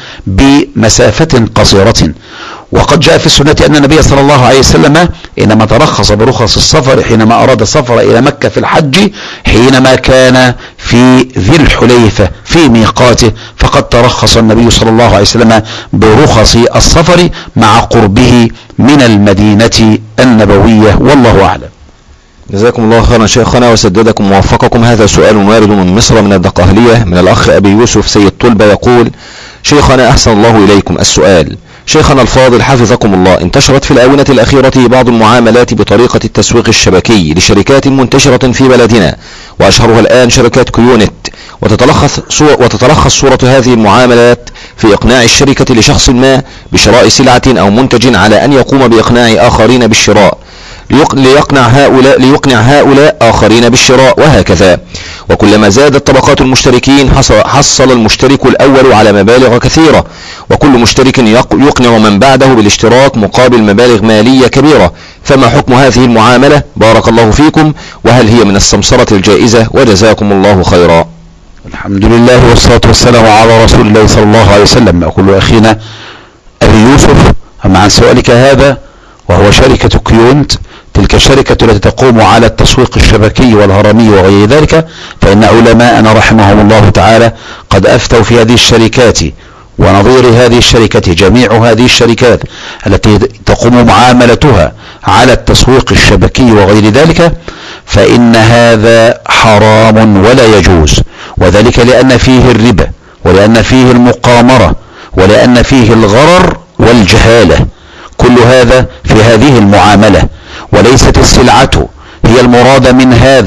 [SPEAKER 2] بمسافة قصيرة. وقد جاء في السنة أن النبي صلى الله عليه وسلم إنما ترخص برخص السفر حينما أراد السفر إلى مكة في الحج، حينما كان في ذي الحليفة في ميقاته، فقد ترخص النبي صلى الله عليه وسلم برخص السفر مع قربه من المدينة النبوية، والله أعلم.
[SPEAKER 1] جزاكم الله خيرا شيخنا وسددكم ووفقكم. هذا سؤال وارد من مصر من الدقهلية من الأخ أبي يوسف سيد طلبة، يقول: شيخنا أحسن الله إليكم السؤال. شيخنا الفاضل حفظكم الله، انتشرت في الآونة الأخيرة بعض المعاملات بطريقة التسويق الشبكي لشركات منتشرة في بلدنا، وأشهرها الآن شركات كيونت، وتتلخص صورة, وتتلخص صورة هذه المعاملات في إقناع الشركة لشخص ما بشراء سلعة أو منتج على أن يقوم بإقناع آخرين بالشراء ليقنع هؤلاء, ليقنع هؤلاء آخرين بالشراء، وهكذا. وكلما زادت طبقات المشتركين حصل المشترك الأول على مبالغ كثيرة، وكل مشترك يقنع من بعده بالاشتراك مقابل مبالغ مالية كبيرة، فما حكم هذه المعاملة؟ بارك الله فيكم، وهل هي من السمسرة الجائزة؟ وجزاكم الله خيرا.
[SPEAKER 2] الحمد لله والصلاة والسلام على رسول الله صلى الله عليه وسلم. أقول أخينا أبي يوسف: أما عن سؤالك هذا وهو شركة كيونت، تلك الشركة التي تقوم على التسويق الشبكي والهرمي وغير ذلك، فإن علماءنا رحمهم الله تعالى قد أفتوا في هذه الشركات ونظير هذه الشركة. جميع هذه الشركات التي تقوم معاملتها على التسويق الشبكي وغير ذلك فإن هذا حرام ولا يجوز، وذلك لأن فيه الربا ولأن فيه المقامرة ولأن فيه الغرر والجهالة، كل هذا في هذه المعاملة، وليست السلعة هي المراد من هذا،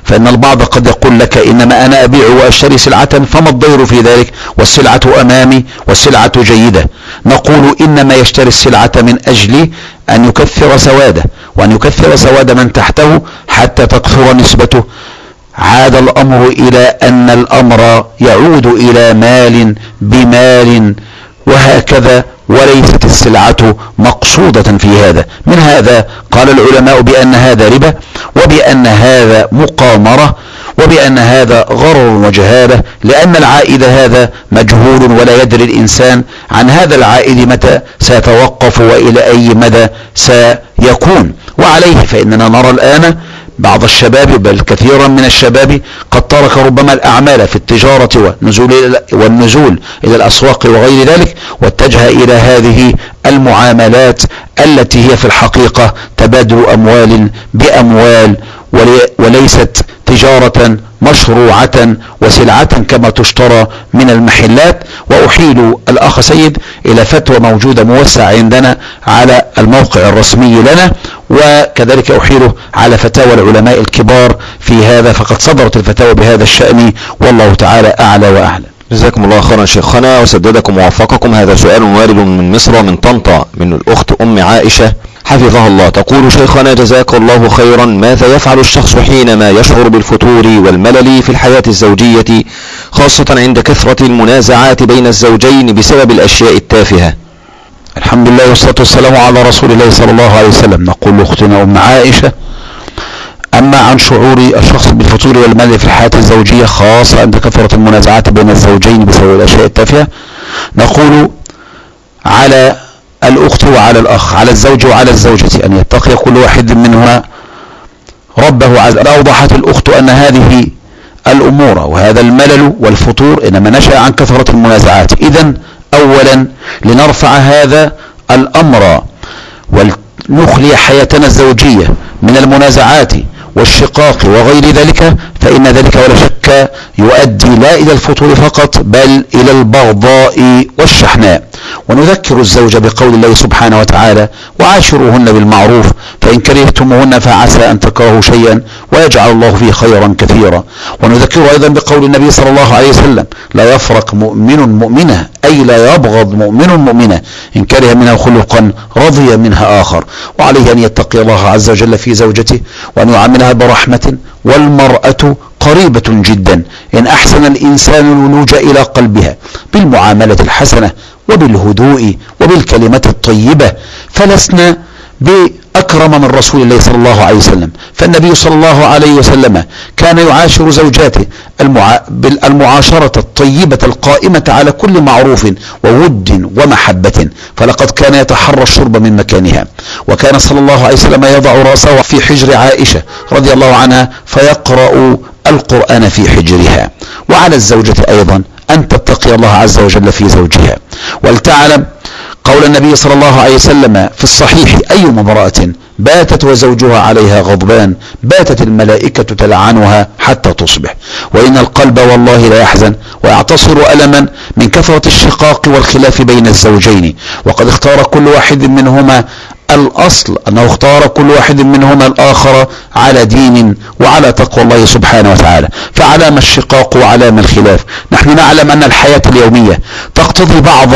[SPEAKER 2] فإن البعض قد يقول لك إنما أنا أبيع وأشتري سلعة فما الضير في ذلك والسلعة أمامي والسلعة جيدة. نقول إنما يشتري السلعة من أجل أن يكثر سواده وأن يكثر سواد من تحته حتى تكثر نسبته. عاد الأمر إلى أن الأمر يعود إلى مال بمال وهكذا، وليست السلعة مقصودة في هذا. من هذا قال العلماء بأن هذا ربا، وبأن هذا مقامرة، وبأن هذا غرر وجهالة، لأن العائد هذا مجهول ولا يدري الإنسان عن هذا العائد متى سيتوقف وإلى أي مدى سيكون. وعليه فإننا نرى الآن بعض الشباب بل كثيرا من الشباب قد ترك ربما الأعمال في التجارة والنزول, والنزول إلى الأسواق وغير ذلك، واتجه إلى هذه المعاملات التي هي في الحقيقة تبادل أموال بأموال، وليست تجارة مشروعة وسلعة كما تشترى من المحلات. وأحيل الأخ سيد إلى فتوى موجودة موسعة عندنا على الموقع الرسمي لنا، وكذلك أحيله على فتاوى العلماء الكبار في هذا، فقد صدرت الفتاوى بهذا الشأن والله تعالى أعلى وأعلم.
[SPEAKER 1] جزاكم الله خيرا شيخنا وسددكم ووفقكم. هذا سؤال وارد من مصر من طنطا من الأخت أم عائشة حفظها الله، تقول: شيخنا جزاك الله خيرا، ماذا يفعل الشخص حينما يشعر بالفتور والملل في الحياة الزوجية، خاصة عند كثرة المنازعات بين الزوجين بسبب الأشياء التافهة؟
[SPEAKER 2] الحمد لله والصلاة والسلام على رسول الله صلى الله عليه وسلم. نقول لأختنا أم عائشة: أما عن شعور الشخص بالفتور والملل في الحياة الزوجية خاصة عند كثرة المنازعات بين الزوجين بسبب الأشياء التافهة، نقول على الأخت وعلى الأخ، على الزوج وعلى الزوجة، أن يتقي كل واحد منهما ربه عز وجل. أوضحت الأخت أن هذه الأمور وهذا الملل والفتور إنما نشأ عن كثرة المنازعات. إذن أولا لنرفع هذا الأمر ونخلي حياتنا الزوجية من المنازعات والشقاق وغير ذلك، فإن ذلك ولا شك يؤدي لا إلى الفتور فقط بل إلى البغضاء والشحناء. ونذكر الزوج بقول الله سبحانه وتعالى: وعاشروهن بالمعروف فإن كرهتموهن فعسى أن تكرهوا شيئا ويجعل الله فيه خيرا كثيرا. ونذكر أيضا بقول النبي صلى الله عليه وسلم: لا يفرق مؤمن مؤمنة، أي لا يبغض مؤمن مؤمنة إن كره منها خلقا رضي منها آخر. وعليه أن يتقي الله عز وجل في زوجته وأن يعاملها برحمة، والمرأة قريبة جدا إن أحسن الإنسان الولوج إلى قلبها بالمعاملة الحسنة وبالهدوء وبالكلمة الطيبة، فلسنا بأكرم من رسول الله صلى الله عليه وسلم. فالنبي صلى الله عليه وسلم كان يعاشر زوجاته المعا... بالمعاشرة الطيبة القائمة على كل معروف وود ومحبة، فلقد كان يتحرى الشرب من مكانها، وكان صلى الله عليه وسلم يضع رأسه في حجر عائشة رضي الله عنها فيقرأ القرآن في حجرها. وعلى الزوجة أيضا أن تتقي الله عز وجل في زوجها، ولتعلم قول النبي صلى الله عليه وسلم في الصحيح: أيما امرأة باتت وزوجها عليها غضبان باتت الملائكة تلعنها حتى تصبح. وإن القلب والله لا يحزن ويعتصر ألما من كثرة الشقاق والخلاف بين الزوجين، وقد اختار كل واحد منهما الأصل أنه اختار كل واحد منهما الآخر على دين وعلى تقوى الله سبحانه وتعالى، فعلام الشقاق وعلام الخلاف. نحن نعلم أن الحياة اليومية تقتضي بعض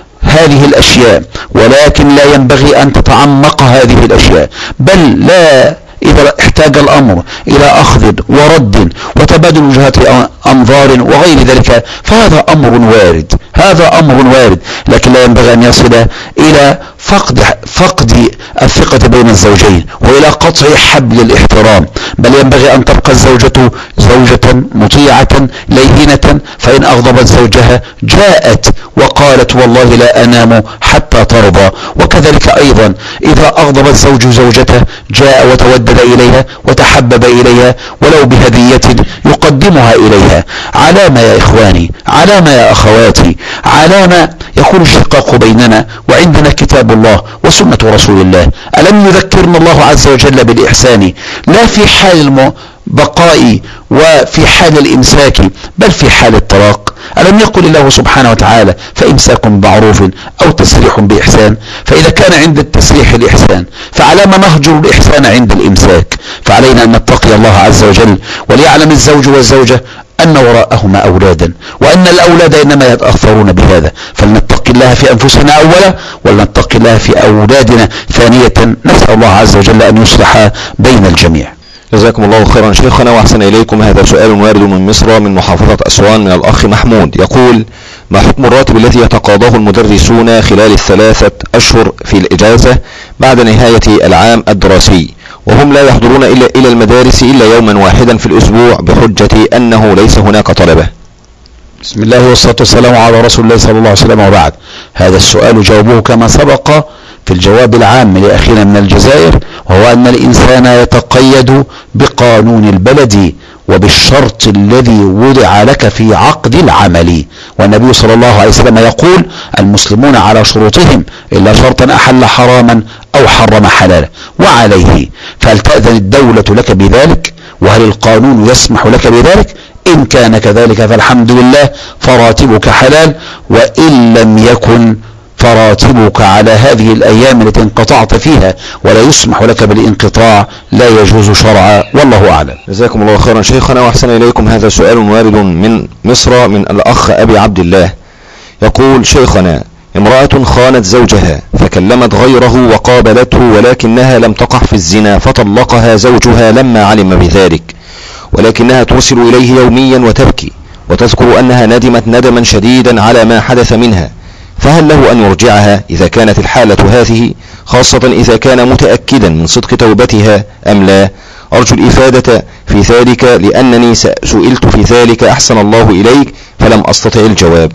[SPEAKER 2] هذه الأشياء، ولكن لا ينبغي أن تتعمق هذه الأشياء، بل لا إذا احتاج الأمر إلى أخذ ورد وتبادل وجهات أنظار وغير ذلك فهذا أمر وارد، هذا أمر وارد، لكن لا ينبغي أن يصل إلى فقد فقد الثقة بين الزوجين وإلى قطع حبل الاحترام، بل ينبغي أن تبقى الزوجة زوجة مطيعة لينة، فإن أغضبت زوجها جاءت وقالت: والله لا أنام حتى ترضى. وكذلك أيضا إذا أغضب الزوج زوجته جاء وتودد إليها وتحبب إليها ولو بهدية يقدمها إليها. على ما يا إخواني، على ما يا أخواتي، على ما يكون الشقاق بيننا وعندنا كتاب الله وسنة رسول الله؟ ألم يذكرنا الله عز وجل بالإحسان لا في حال بقاء وفي حال الإمساك بل في حال الطلاق؟ ألم يقل الله سبحانه وتعالى فإمساك بمعروف أو تسريح بإحسان؟ فإذا كان عند التسريح الإحسان فعلى ما نهجر الإحسان عند الإمساك؟ فعلينا أن نتقي الله عز وجل، وليعلم الزوج والزوجة أن وراءهما أولادا، وأن الأولاد إنما يتأثرون بهذا، فلنتقي الله في أنفسنا أولا ولنتقي الله في أولادنا ثانية. نسأل الله عز وجل أن يصلح بين الجميع.
[SPEAKER 1] جزاكم الله خيرا شيخنا وأحسن إليكم. هذا سؤال وارد من مصر من محافظة أسوان من الأخ محمود، يقول: ما حكم الراتب الذي يتقاضاه المدرسون خلال الثلاثة أشهر في الإجازة بعد نهاية العام الدراسي، وهم لا يحضرون إلا إلى المدارس إلا يوما واحدا في الأسبوع بحجة أنه ليس هناك طلبة؟
[SPEAKER 2] بسم الله والصلاة والسلام على رسول الله صلى الله عليه وسلم، وبعد. هذا السؤال جوابه كما سبق في الجواب العام لأخينا من الجزائر، وهو أن الإنسان يتقيد بقانون البلد وبالشرط الذي وضع لك في عقد العمل. والنبي صلى الله عليه وسلم يقول: المسلمون على شروطهم إلا شرطا أحل حراما أو حرم حلالا. وعليه فهل تأذن الدولة لك بذلك؟ وهل القانون يسمح لك بذلك؟ إن كان كذلك فالحمد لله، فراتبك حلال، وإن لم يكن فراتبك على هذه الأيام التي انقطعت فيها ولا يسمح لك بالانقطاع لا يجوز شرعا، والله أعلم.
[SPEAKER 1] جزاكم الله خيرا شيخنا وأحسن إليكم. هذا سؤال وارد من مصر من الأخ أبي عبد الله، يقول: شيخنا، امرأة خانت زوجها فكلمت غيره وقابلته ولكنها لم تقع في الزنا فطلقها زوجها لما علم بذلك، ولكنها ترسل إليه يوميا وتبكي وتذكر أنها ندمت ندما شديدا على ما حدث منها، فهل له أن يرجعها إذا كانت الحالة هذه، خاصة إذا كان متأكدا من صدق توبتها أم لا؟ أرجو الإفادة في ذلك لأنني سئلت في ذلك أحسن الله إليك فلم أستطع الجواب.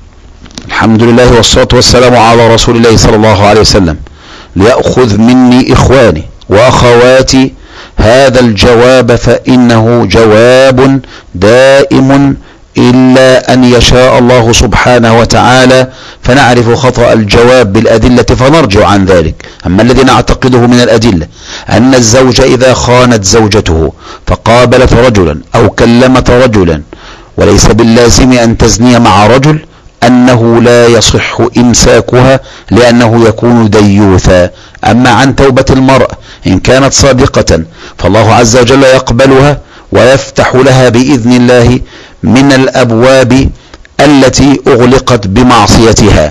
[SPEAKER 2] الحمد لله والصلاة والسلام على رسول الله صلى الله عليه وسلم. ليأخذ مني إخواني وأخواتي هذا الجواب، فإنه جواب دائم إلا أن يشاء الله سبحانه وتعالى، فنعرف خطأ الجواب بالأدلة فنرجع عن ذلك. أما الذي نعتقده من الأدلة أن الزوج إذا خانت زوجته فقابلت رجلا أو كلمت رجلا، وليس باللازم أن تزني مع رجل، أنه لا يصح إمساكها لأنه يكون ديوثا. أما عن توبة المرأة إن كانت صادقة فالله عز وجل يقبلها ويفتح لها بإذن الله من الأبواب التي أغلقت بمعصيتها،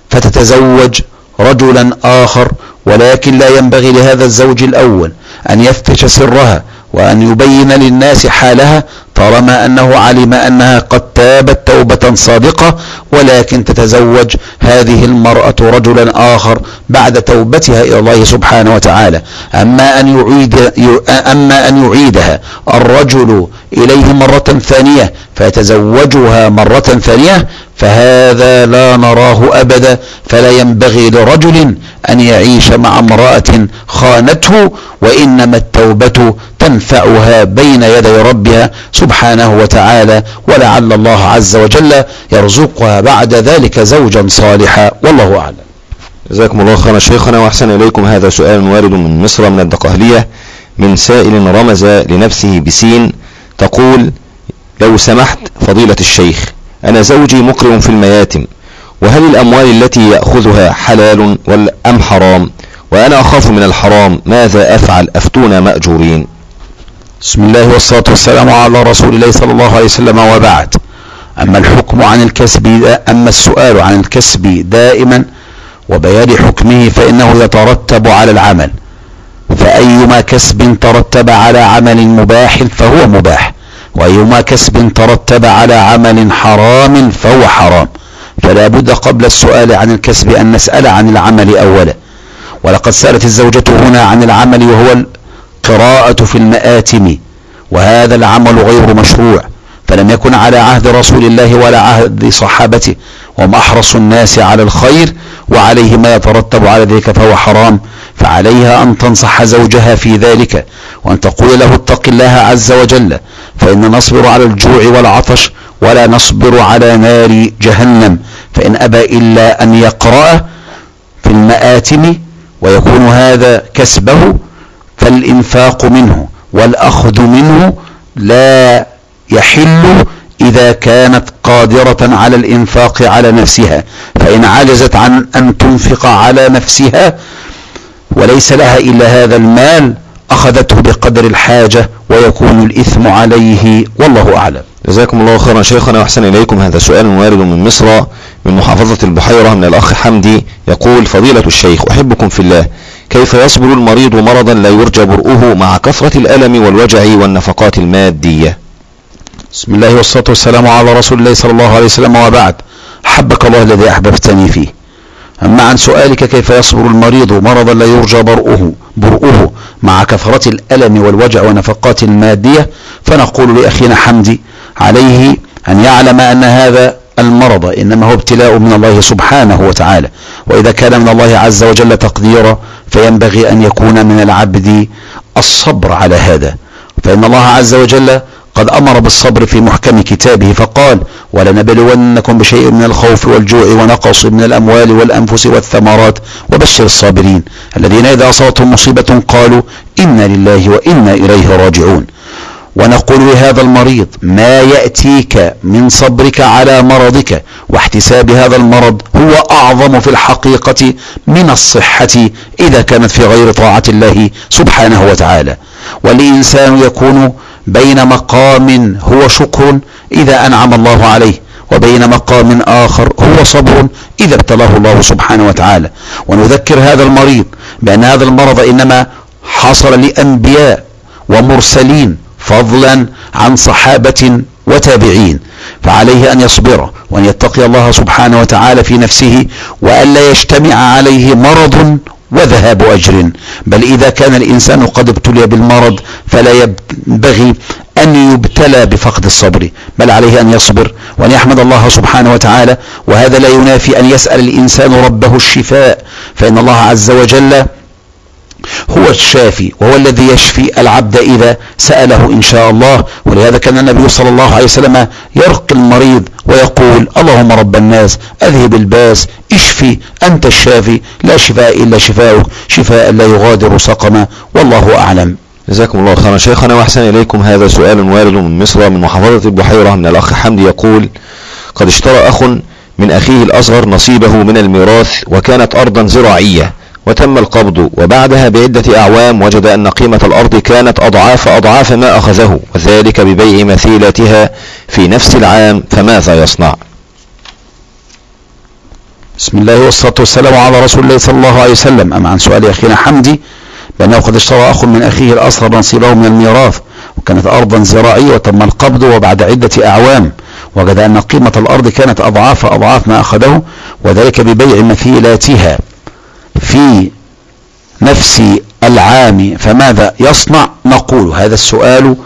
[SPEAKER 2] فتتزوج رجلا آخر، ولكن لا ينبغي لهذا الزوج الأول أن يفتش سرها وأن يبين للناس حالها طالما أنه علم أنها قد تابت توبة صادقة، ولكن تتزوج هذه المرأة رجلا آخر بعد توبتها إلى الله سبحانه وتعالى. أما أن يعيد أما أن يعيدها الرجل إليه مرة ثانية فيتزوجها مرة ثانية فهذا لا نراه أبدا، فلا ينبغي لرجل أن يعيش مع امرأة خانته، وإنما التوبة تنفعها بين يدي ربها سبحانه وتعالى، ولعل الله عز وجل يرزقها بعد ذلك زوجا صالحا، والله أعلم.
[SPEAKER 1] جزاكم الله خيرا شيخنا وأحسن إليكم. هذا سؤال وارد من مصر من الدقهلية من سائل رمز لنفسه بسين، تقول: لو سمحت فضيلة الشيخ، أنا زوجي مقرئ في المياتم، وهل الأموال التي يأخذها حلال أم حرام؟ وأنا أخاف من الحرام، ماذا أفعل؟ أفتونا مأجورين.
[SPEAKER 2] بسم الله والصلاة والسلام على رسول الله صلى الله عليه وسلم، وبعد. أما الحكم عن الكسب أما السؤال عن الكسب دائما وبيان حكمه فإنه يترتب على العمل، فأيما كسب ترتب على عمل مباح فهو مباح، وأيما كسب ترتب على عمل حرام فهو حرام. فلا بد قبل السؤال عن الكسب أن نسأل عن العمل أولا. ولقد سألت الزوجة هنا عن العمل وهو القراءة في المآتم، وهذا العمل غير مشروع، فلم يكن على عهد رسول الله ولا عهد صحابته، وهم أحرص الناس على الخير، وعليه ما يترتب على ذلك فهو حرام. فعليها أن تنصح زوجها في ذلك، وأن تقول له: اتق الله عز وجل، فإن نصبر على الجوع والعطش ولا نصبر على نار جهنم. فإن أبى إلا أن يقرأ في المآتم ويكون هذا كسبه فالإنفاق منه، والأخذ منه لا يحل إذا كانت قادرة على الإنفاق على نفسها، فإن عجزت عن أن تنفق على نفسها وليس لها إلا هذا المال أخذته بقدر الحاجة ويكون الإثم عليه، والله أعلم.
[SPEAKER 1] جزاكم الله خيرا شيخنا وأحسن إليكم. هذا سؤال وارد من مصر من محافظة البحيرة من الأخ حمدي، يقول: فضيلة الشيخ، أحبكم في الله، كيف يصبر المريض مرضا لا يرجى برؤه مع كثرة الألم والوجع والنفقات المادية؟
[SPEAKER 2] بسم الله والصلاة والسلام على رسول الله صلى الله عليه وسلم، وبعد. حبك الله الذي أحببتني فيه. أما عن سؤالك كيف يصبر المريض مرضا لا يرجى برؤه برؤه مع كثرة الألم والوجع ونفقات المادية، فنقول لأخينا حمدي عليه أن يعلم أن هذا المرض إنما هو ابتلاء من الله سبحانه وتعالى، وإذا كان من الله عز وجل تقديرا فينبغي أن يكون من العبد الصبر على هذا، فإن الله عز وجل قد أمر بالصبر في محكم كتابه فقال: ولنبلونكم بشيء من الخوف والجوع ونقص من الأموال والأنفس والثمرات وبشر الصابرين الذين إذا أصابتهم مصيبة قالوا إنا لله وإنا إليه راجعون. ونقول لهذا المريض: ما يأتيك من صبرك على مرضك واحتساب هذا المرض هو أعظم في الحقيقة من الصحة إذا كانت في غير طاعة الله سبحانه وتعالى. والإنسان يكون بين مقام هو شكر إذا أنعم الله عليه، وبين مقام آخر هو صبر إذا ابتلاه الله سبحانه وتعالى. ونذكر هذا المريض بأن هذا المرض إنما حصل لأنبياء ومرسلين فضلا عن صحابة وتابعين، فعليه أن يصبر وأن يتقي الله سبحانه وتعالى في نفسه، وأن لا يجتمع عليه مرض وذهاب أجر، بل إذا كان الإنسان قد ابتلي بالمرض فلا ينبغي أن يبتلى بفقد الصبر، بل عليه أن يصبر وأن يحمد الله سبحانه وتعالى. وهذا لا ينافي أن يسأل الإنسان ربه الشفاء، فإن الله عز وجل هو الشافي وهو الذي يشفي العبد إذا سأله إن شاء الله. ولهذا كان النبي صلى الله عليه وسلم يرقي المريض ويقول: اللهم رب الناس أذهب الباس اشفي أنت الشافي لا شفاء إلا شفاؤك شفاء لا يغادر سقما، والله أعلم.
[SPEAKER 1] جزاكم الله خيرا شيخنا وأحسن إليكم. هذا سؤال وارد من مصر من محافظة البحيرة من الأخ حمدي، يقول: قد اشترى أخ من أخيه الأصغر نصيبه من الميراث وكانت أرضا زراعية، وتم القبض، وبعدها بعدة أعوام وجد أن قيمة الأرض كانت أضعاف أضعاف ما أخذه، وذلك ببيع مثيلتها في نفس العام، فماذا يصنع؟
[SPEAKER 2] بسم الله والصلاة والسلام على رسول الله صلى الله عليه وسلم. أما عن سؤال أخينا حمدي بأنه قد اشترى أخ من أخيه الأصغر نصيبه من الميراث وكانت أرضا زراعية وتم القبض، وبعد عدة أعوام وجد أن قيمة الأرض كانت أضعاف أضعاف ما أخذه، وذلك ببيع مثيلاتها في نفس العام، فماذا يصنع؟ نقول هذا السؤال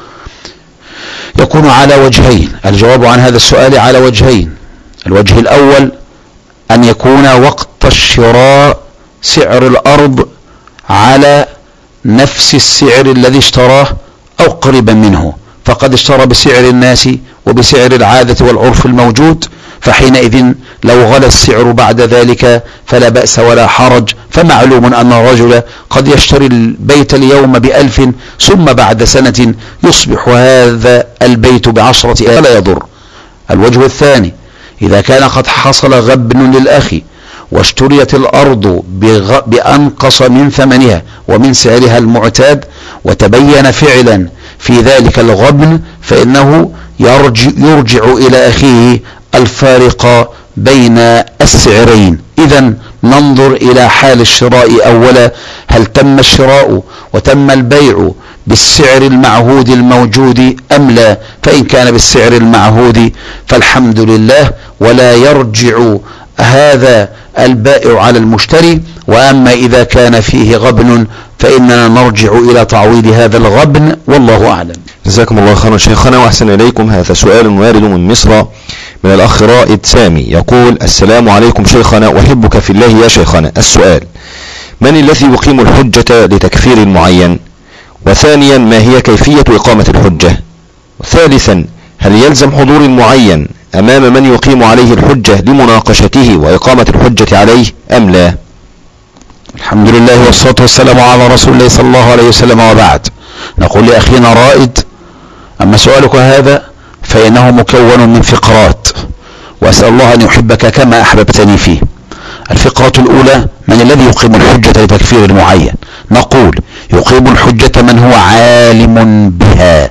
[SPEAKER 2] يكون على وجهين. الجواب عن هذا السؤال على وجهين: الوجه الأول أن يكون وقت الشراء سعر الأرض على نفس السعر الذي اشتراه أو قريبا منه، فقد اشترى بسعر الناس وبسعر العادة والعرف الموجود، فحينئذ لو غلى السعر بعد ذلك فلا بأس ولا حرج. فمعلوم أن الرجل قد يشتري البيت اليوم بألف ثم بعد سنة يصبح هذا البيت بعشرة آلاف، فلا يضر. الوجه الثاني: إذا كان قد حصل غبن للأخ واشتريت الأرض بأنقص من ثمنها ومن سعرها المعتاد وتبين فعلا في ذلك الغبن، فإنه يرجع, يرجع إلى أخيه الفارق بين السعرين. إذن ننظر إلى حال الشراء أولا، هل تم الشراء وتم البيع بالسعر المعهود الموجود أم لا؟ فإن كان بالسعر المعهود فالحمد لله، ولا يرجع هذا البائع على المشتري. وأما إذا كان فيه غبن فإننا نرجع إلى تعويض هذا الغبن، والله أعلم.
[SPEAKER 1] جزاكم الله خيرا شيخنا وأحسن إليكم. هذا سؤال وارد من مصر من الأخ رائد سامي، يقول: السلام عليكم شيخنا، أحبك في الله يا شيخنا. السؤال: من الذي يقيم الحجة لتكفير معين؟ وثانيا، ما هي كيفية إقامة الحجة؟ ثالثا، هل يلزم حضور معين أمام من يقيم عليه الحجة لمناقشته وإقامة الحجة عليه أم لا؟
[SPEAKER 2] الحمد لله والصلاة والسلام على رسول الله صلى الله عليه وسلم، وبعد. نقول لأخينا رائد: أما سؤالك هذا فإنه مكون من فقرات، وأسأل الله أن يحبك كما أحببتني فيه. الفقرة الأولى: من الذي يقيم الحجة لتكفير المعين؟ نقول: يقيم الحجة من هو عالم بها،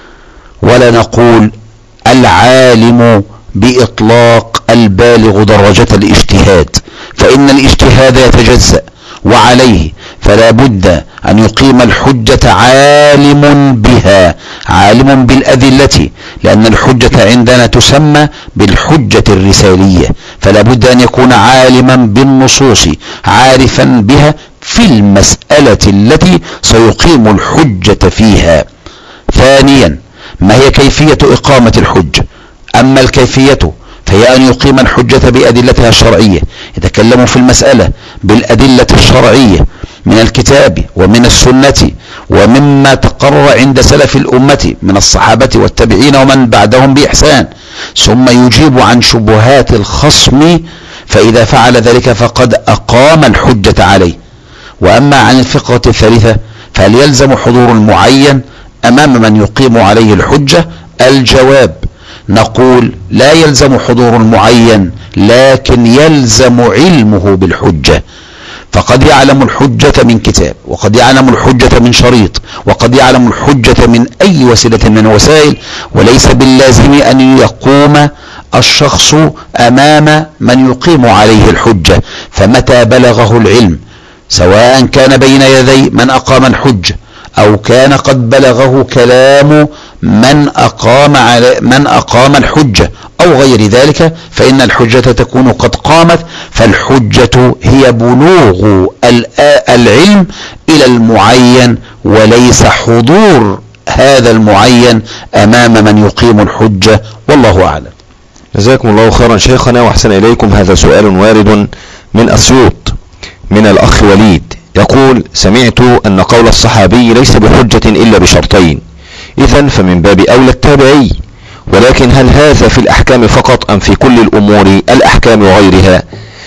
[SPEAKER 2] ولا نقول العالم بإطلاق البالغ درجة الاجتهاد، فإن الاجتهاد يتجزأ، وعليه فلا بد أن يقيم الحجة عالم بها، عالم بالأدلة، لأن الحجة عندنا تسمى بالحجة الرسالية، فلا بد أن يكون عالما بالنصوص عارفا بها في المسألة التي سيقيم الحجة فيها. ثانيا: ما هي كيفية إقامة الحجة؟ أما الكيفية فهي أن يقيم الحجة بأدلتها الشرعية، يتكلم في المسألة بالأدلة الشرعية من الكتاب ومن السنة ومما تقرر عند سلف الأمة من الصحابة والتابعين ومن بعدهم بإحسان، ثم يجيب عن شبهات الخصم، فإذا فعل ذلك فقد أقام الحجة عليه. وأما عن الفقرة الثالثة فهل يلزم حضور المعين أمام من يقيم عليه الحجة؟ الجواب: نقول لا يلزم حضور المعين، لكن يلزم علمه بالحجة، فقد يعلم الحجة من كتاب، وقد يعلم الحجة من شريط، وقد يعلم الحجة من أي وسيلة من وسائل، وليس باللازم أن يقوم الشخص أمام من يقيم عليه الحجة. فمتى بلغه العلم، سواء كان بين يدي من أقام الحجة أو كان قد بلغه كلام من أقام على من أقام الحجة أو غير ذلك، فإن الحجة تكون قد قامت. فالحجة هي بلوغ العلم إلى المعين، وليس حضور هذا المعين أمام من يقيم الحجة، والله أعلم.
[SPEAKER 1] جزاكم الله خيرا شيخنا وأحسن إليكم. هذا سؤال وارد من أسيوط من الأخ وليد، يقول: سمعت أن قول الصحابي ليس بحجة إلا بشرطين، إذن فمن باب أولى التابعي، ولكن هل هذا في الأحكام فقط أم في كل الأمور الأحكام وغيرها؟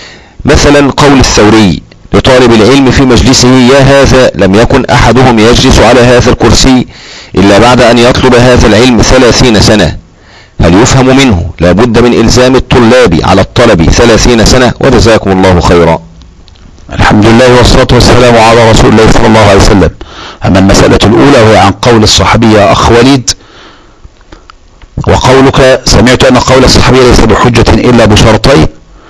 [SPEAKER 1] مثلا قول الثوري لطالب العلم في مجلسه: يا هذا لم يكن أحدهم يجلس على هذا الكرسي إلا بعد أن يطلب هذا العلم ثلاثين سنة، هل يفهم منه لا بد من إلزام الطلاب على الطلب ثلاثين سنة؟ وجزاكم الله خيرا.
[SPEAKER 2] الحمد لله والصلاة والسلام على رسول الله صلى الله عليه وسلم. أما المسألة الأولى وهي عن قول الصحابي يا أخ وليد، وقولك سمعت أن قول الصحابي ليس بحجة إلا بشرطين،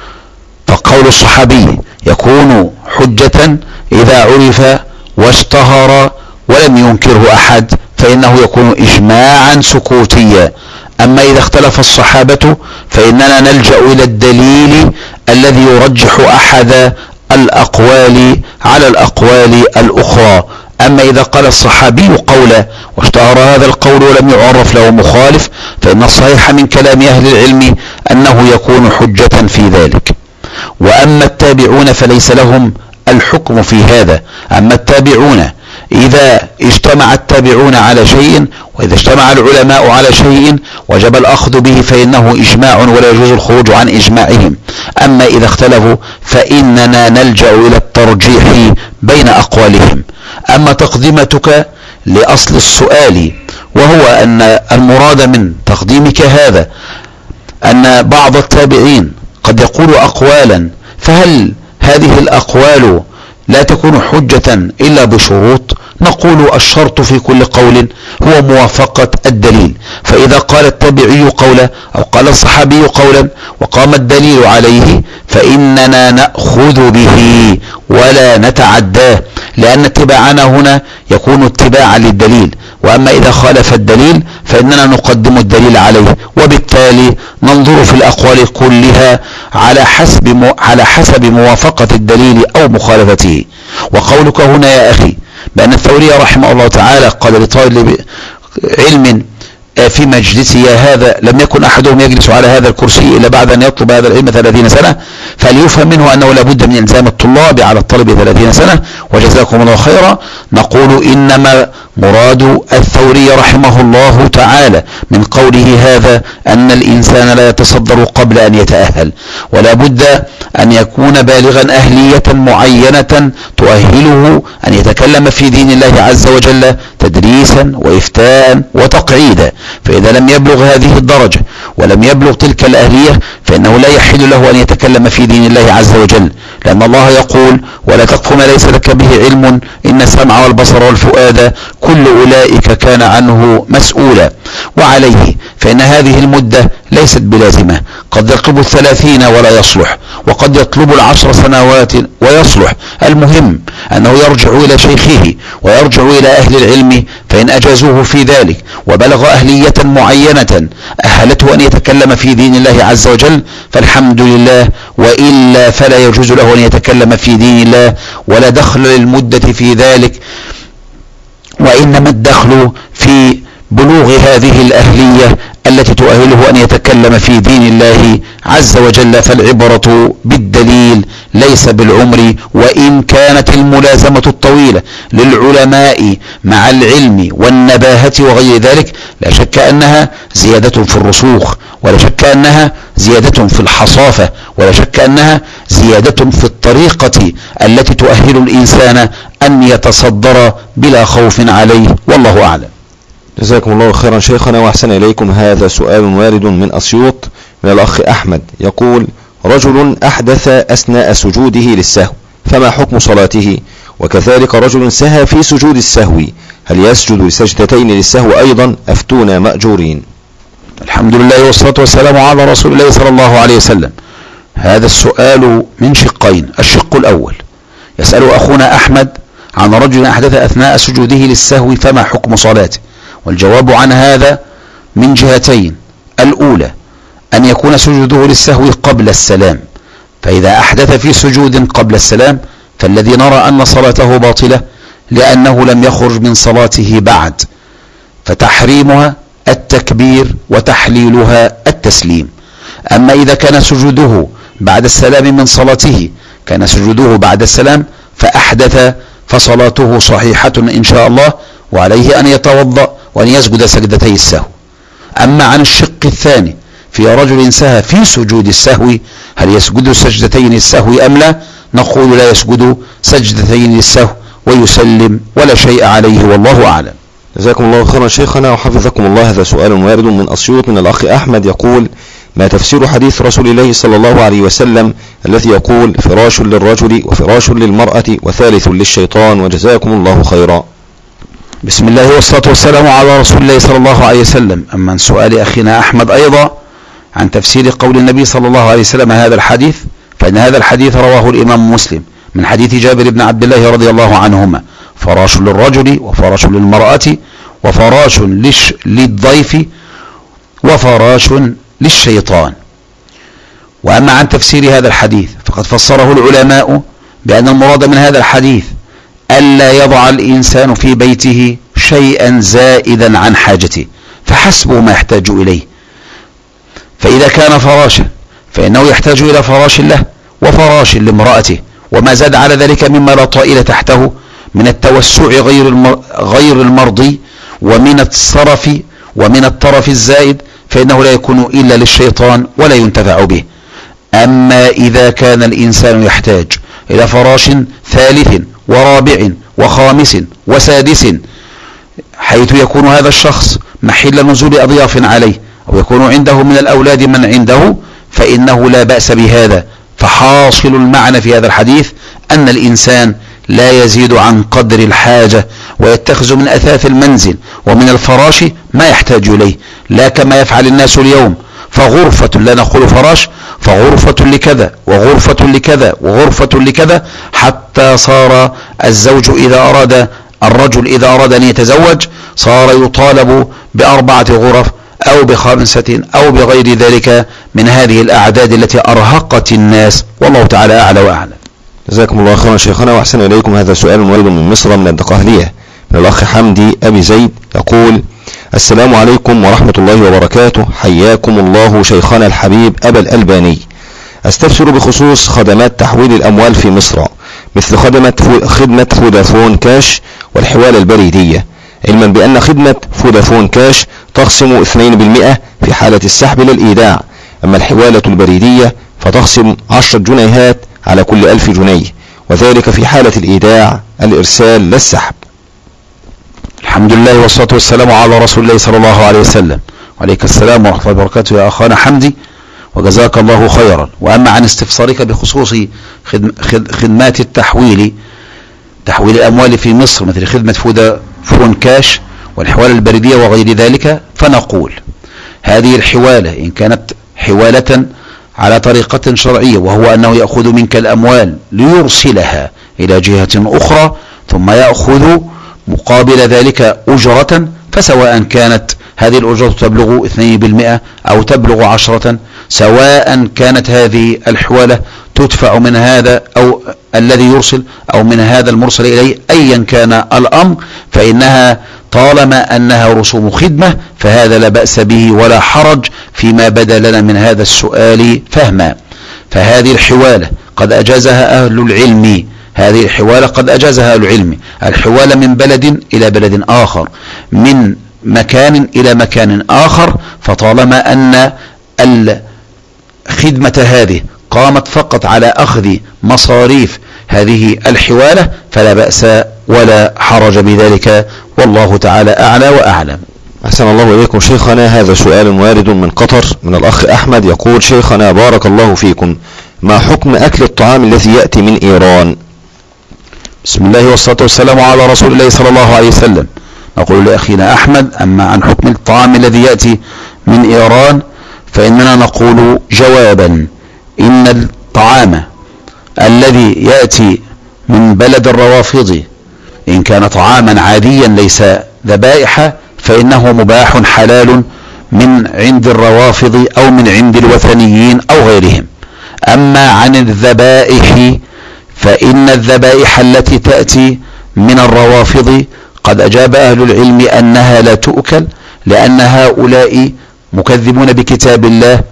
[SPEAKER 2] فقول الصحابي يكون حجة إذا عرف واشتهر ولم ينكره أحد، فإنه يكون إجماعا سكوتيا. أما إذا اختلف الصحابة فإننا نلجأ إلى الدليل الذي يرجح أحد الأقوال على الأقوال الأخرى. أما إذا قال الصحابي قولا واشتهر هذا القول ولم يعرف له مخالف، فإن الصحيح من كلام أهل العلم أنه يكون حجة في ذلك. وأما التابعون فليس لهم الحكم في هذا. أما التابعون إذا اجتمع التابعون على شيء، وإذا اجتمع العلماء على شيء وجب الأخذ به، فإنه إجماع ولا يجوز الخروج عن إجماعهم. أما إذا اختلفوا فإننا نلجأ إلى الترجيح بين أقوالهم. أما تقديمتك لأصل السؤال، وهو أن المراد من تقديمك هذا أن بعض التابعين قد يقول أقوالا، فهل هذه الأقوال لا تكون حجة إلا بشروط؟ نقول الشرط في كل قول هو موافقة الدليل، فإذا قال التابعي قولا أو قال الصحابي قولا وقام الدليل عليه فإننا نأخذ به ولا نتعداه، لأن اتباعنا هنا يكون اتباعا للدليل. وأما إذا خالف الدليل فإننا نقدم الدليل عليه، وبالتالي ننظر في الأقوال كلها على حسب على حسب موافقة الدليل أو مخالفته. وقولك هنا يا أخي بأن الثوري رحمه الله تعالى قال لطالب علم في مجلسي يا هذا لم يكن أحدهم يجلس على هذا الكرسي إلا بعد أن يطلب هذا العلم ثلاثين سنة، فليفهم منه أنه لابد من إلزام الطلاب على الطلب ثلاثين سنة. وجزاكم الله خيرا. نقول إنما مراد الثوري رحمه الله تعالى من قوله هذا أن الإنسان لا يتصدر قبل أن يتأهل، ولا بد أن يكون بالغا أهلية معينة تؤهله أن يتكلم في دين الله عز وجل تدريسا وإفتاء وتقعيدا. فإذا لم يبلغ هذه الدرجة ولم يبلغ تلك الأهلية فإنه لا يحل له أن يتكلم في دين الله عز وجل، لأن الله يقول: ولا تقف ما ليس لك به علم إن السمع والبصر والفؤاد كل أولئك كان عنه مسؤولا. وعليه فإن هذه المدة ليست بلازمة، قد يطلب الثلاثين ولا يصلح، وقد يطلب العشر سنوات ويصلح. المهم أنه يرجع إلى شيخه ويرجع إلى أهل العلم، فإن أجازوه في ذلك وبلغ أهلية معينة أهلته أن يتكلم في دين الله عز وجل فالحمد لله، وإلا فلا يجوز له أن يتكلم في دين الله، ولا دخل للمدة في ذلك، وإنما الدخل في بلوغ هذه الأهلية التي تؤهله أن يتكلم في دين الله عز وجل. فالعبرة بالدليل ليس بالعمر، وإن كانت الملازمة الطويلة للعلماء مع العلم والنباهة وغير ذلك لا شك أنها زيادة في الرسوخ، ولا شك أنها زيادة في الحصافة، ولا شك أنها زيادة في الطريقة التي تؤهل الإنسان أن يتصدر بلا خوف عليه، والله أعلم.
[SPEAKER 1] جزاكم الله خيرا شيخنا وأحسن إليكم. هذا سؤال وارد من أسيوط من الأخ أحمد، يقول: رجل أحدث أثناء سجوده للسهو، فما حكم صلاته؟ وكذلك رجل سهى في سجود السهو، هل يسجد لسجدتين للسهو أيضا؟ أفتونا مأجورين.
[SPEAKER 2] الحمد لله والصلاة والسلام على رسول الله صلى الله عليه وسلم. هذا السؤال من شقين. الشق الأول يسأل أخونا أحمد عن رجل أحدث أثناء سجوده للسهو فما حكم صلاته، والجواب عن هذا من جهتين. الأولى أن يكون سجوده للسهو قبل السلام، فإذا أحدث في سجود قبل السلام فالذي نرى أن صلاته باطلة لأنه لم يخرج من صلاته بعد، فتحريمها التكبير وتحليلها التسليم. أما إذا كان سجوده بعد السلام من صلاته كان سجوده بعد السلام فأحدث فصلاته صحيحة إن شاء الله، وعليه أن يتوضأ وأن يسجد سجدتي السهو. أما عن الشق الثاني في رجل سهى في سجود السهو، هل يسجد سجدتين السهو أم لا؟ نقول لا يسجد سجدتين السهو ويسلم ولا شيء عليه، والله أعلم.
[SPEAKER 1] جزاكم الله خيرا شيخنا وحفظكم الله. هذا سؤال وارد من أسيوط من الأخ أحمد، يقول: ما تفسير حديث رسول الله صلى الله عليه وسلم الذي يقول: فراش للرجل وفراش للمرأة وثالث للشيطان؟ وجزاكم الله خيرا.
[SPEAKER 2] بسم الله والصلاة والسلام على رسول الله صلى الله عليه وسلم. أما سؤال أخينا أحمد أيضا عن تفسير قول النبي صلى الله عليه وسلم هذا الحديث، فإن هذا الحديث رواه الإمام مسلم من حديث جابر بن عبد الله رضي الله عنهما: فراش للرجل وفراش للمرأة وفراش للضيف وفراش للشيطان. وأما عن تفسير هذا الحديث فقد فسره العلماء بأن المراد من هذا الحديث ألا يضع الإنسان في بيته شيئا زائدا عن حاجته، فحسبه ما يحتاج إليه. فإذا كان فراشا فإنه يحتاج إلى فراش له وفراش لامرأته، وما زاد على ذلك مما لا طائل تحته من التوسع غير غير المرضي ومن الصرف ومن الطرف الزائد، فإنه لا يكون إلا للشيطان ولا ينتفع به. أما إذا كان الإنسان يحتاج إلى فراش ثالث ورابع وخامس وسادس، حيث يكون هذا الشخص محل نزول أضياف عليه، أو يكون عنده من الأولاد من عنده، فإنه لا بأس بهذا. فحاصل المعنى في هذا الحديث أن الإنسان لا يزيد عن قدر الحاجة، ويتخذ من أثاث المنزل ومن الفراش ما يحتاج إليه، لا كما يفعل الناس اليوم، فغرفة لا نقول فراش، فغرفة لكذا وغرفة لكذا وغرفة لكذا، حتى صار الزوج إذا أراد الرجل إذا أراد أن يتزوج صار يطالب بأربعة غرف أو بخمسة أو بغير ذلك من هذه الأعداد التي أرهقت الناس، والله تعالى أعلى وأعلم.
[SPEAKER 1] جزاكم الله خيرا شيخنا وأحسن إليكم. هذا سؤال وارد من مصر من الدقهلية من الأخ حمدي أبي زيد، يقول: السلام عليكم ورحمة الله وبركاته، حياكم الله شيخنا الحبيب أبا الألباني. أستفسر بخصوص خدمات تحويل الأموال في مصر، مثل خدمة خدمة فودافون كاش والحوالة البريدية، علما بأن خدمة فودافون كاش تخصم اثنين بالمئة في حالة السحب للإيداع، أما الحوالة البريدية فتخصم عشرة جنيهات على كل ألف جنيه، وذلك في حالة الإيداع الإرسال لا السحب.
[SPEAKER 2] الحمد لله والصلاة والسلام على رسول الله صلى الله عليه وسلم. وعليك السلام ورحمة الله وبركاته يا أخانا حمدي، وجزاك الله خيرا. وأما عن استفسارك بخصوص خدمات التحويل، تحويل الأموال في مصر مثل خدمة فودافون كاش والحوالة البريدية وغير ذلك، فنقول هذه الحوالة إن كانت حوالة على طريقة شرعية، وهو أنه يأخذ منك الأموال ليرسلها إلى جهة أخرى ثم يأخذ مقابل ذلك أجرة، فسواء كانت هذه الأجرة تبلغ اثنين بالمئة أو تبلغ عشرة، سواء كانت هذه الحوالة تدفع من هذا أو الذي يرسل أو من هذا المرسل إليه، أيا كان الأمر، فإنها طالما أنها رسوم خدمة فهذا لا بأس به ولا حرج فيما بدا لنا من هذا السؤال فهما. فهذه الحوالة قد أجازها أهل العلم، هذه الحوالة قد أجازها أهل العلم، الحوالة من بلد إلى بلد آخر، من مكان إلى مكان آخر، فطالما أن الخدمة هذه قامت فقط على أخذ مصاريف هذه الحوالة فلا بأس ولا حرج بذلك، والله تعالى أعلى وأعلم.
[SPEAKER 1] أحسن الله إليكم شيخنا. هذا سؤال وارد من قطر من الأخ أحمد، يقول: شيخنا بارك الله فيكم، ما حكم أكل الطعام الذي يأتي من إيران؟
[SPEAKER 2] بسم الله والصلاة والسلام على رسول الله صلى الله عليه وسلم. نقول لأخينا أحمد: أما عن حكم الطعام الذي يأتي من إيران فإننا نقول جوابا: إن الطعام الذي يأتي من بلد الروافض إن كان طعاما عاديا ليس ذبائح فإنه مباح حلال من عند الروافض أو من عند الوثنيين أو غيرهم. أما عن الذبائح فإن الذبائح التي تأتي من الروافض قد أجاب أهل العلم أنها لا تؤكل، لأن هؤلاء مكذبون بكتاب الله،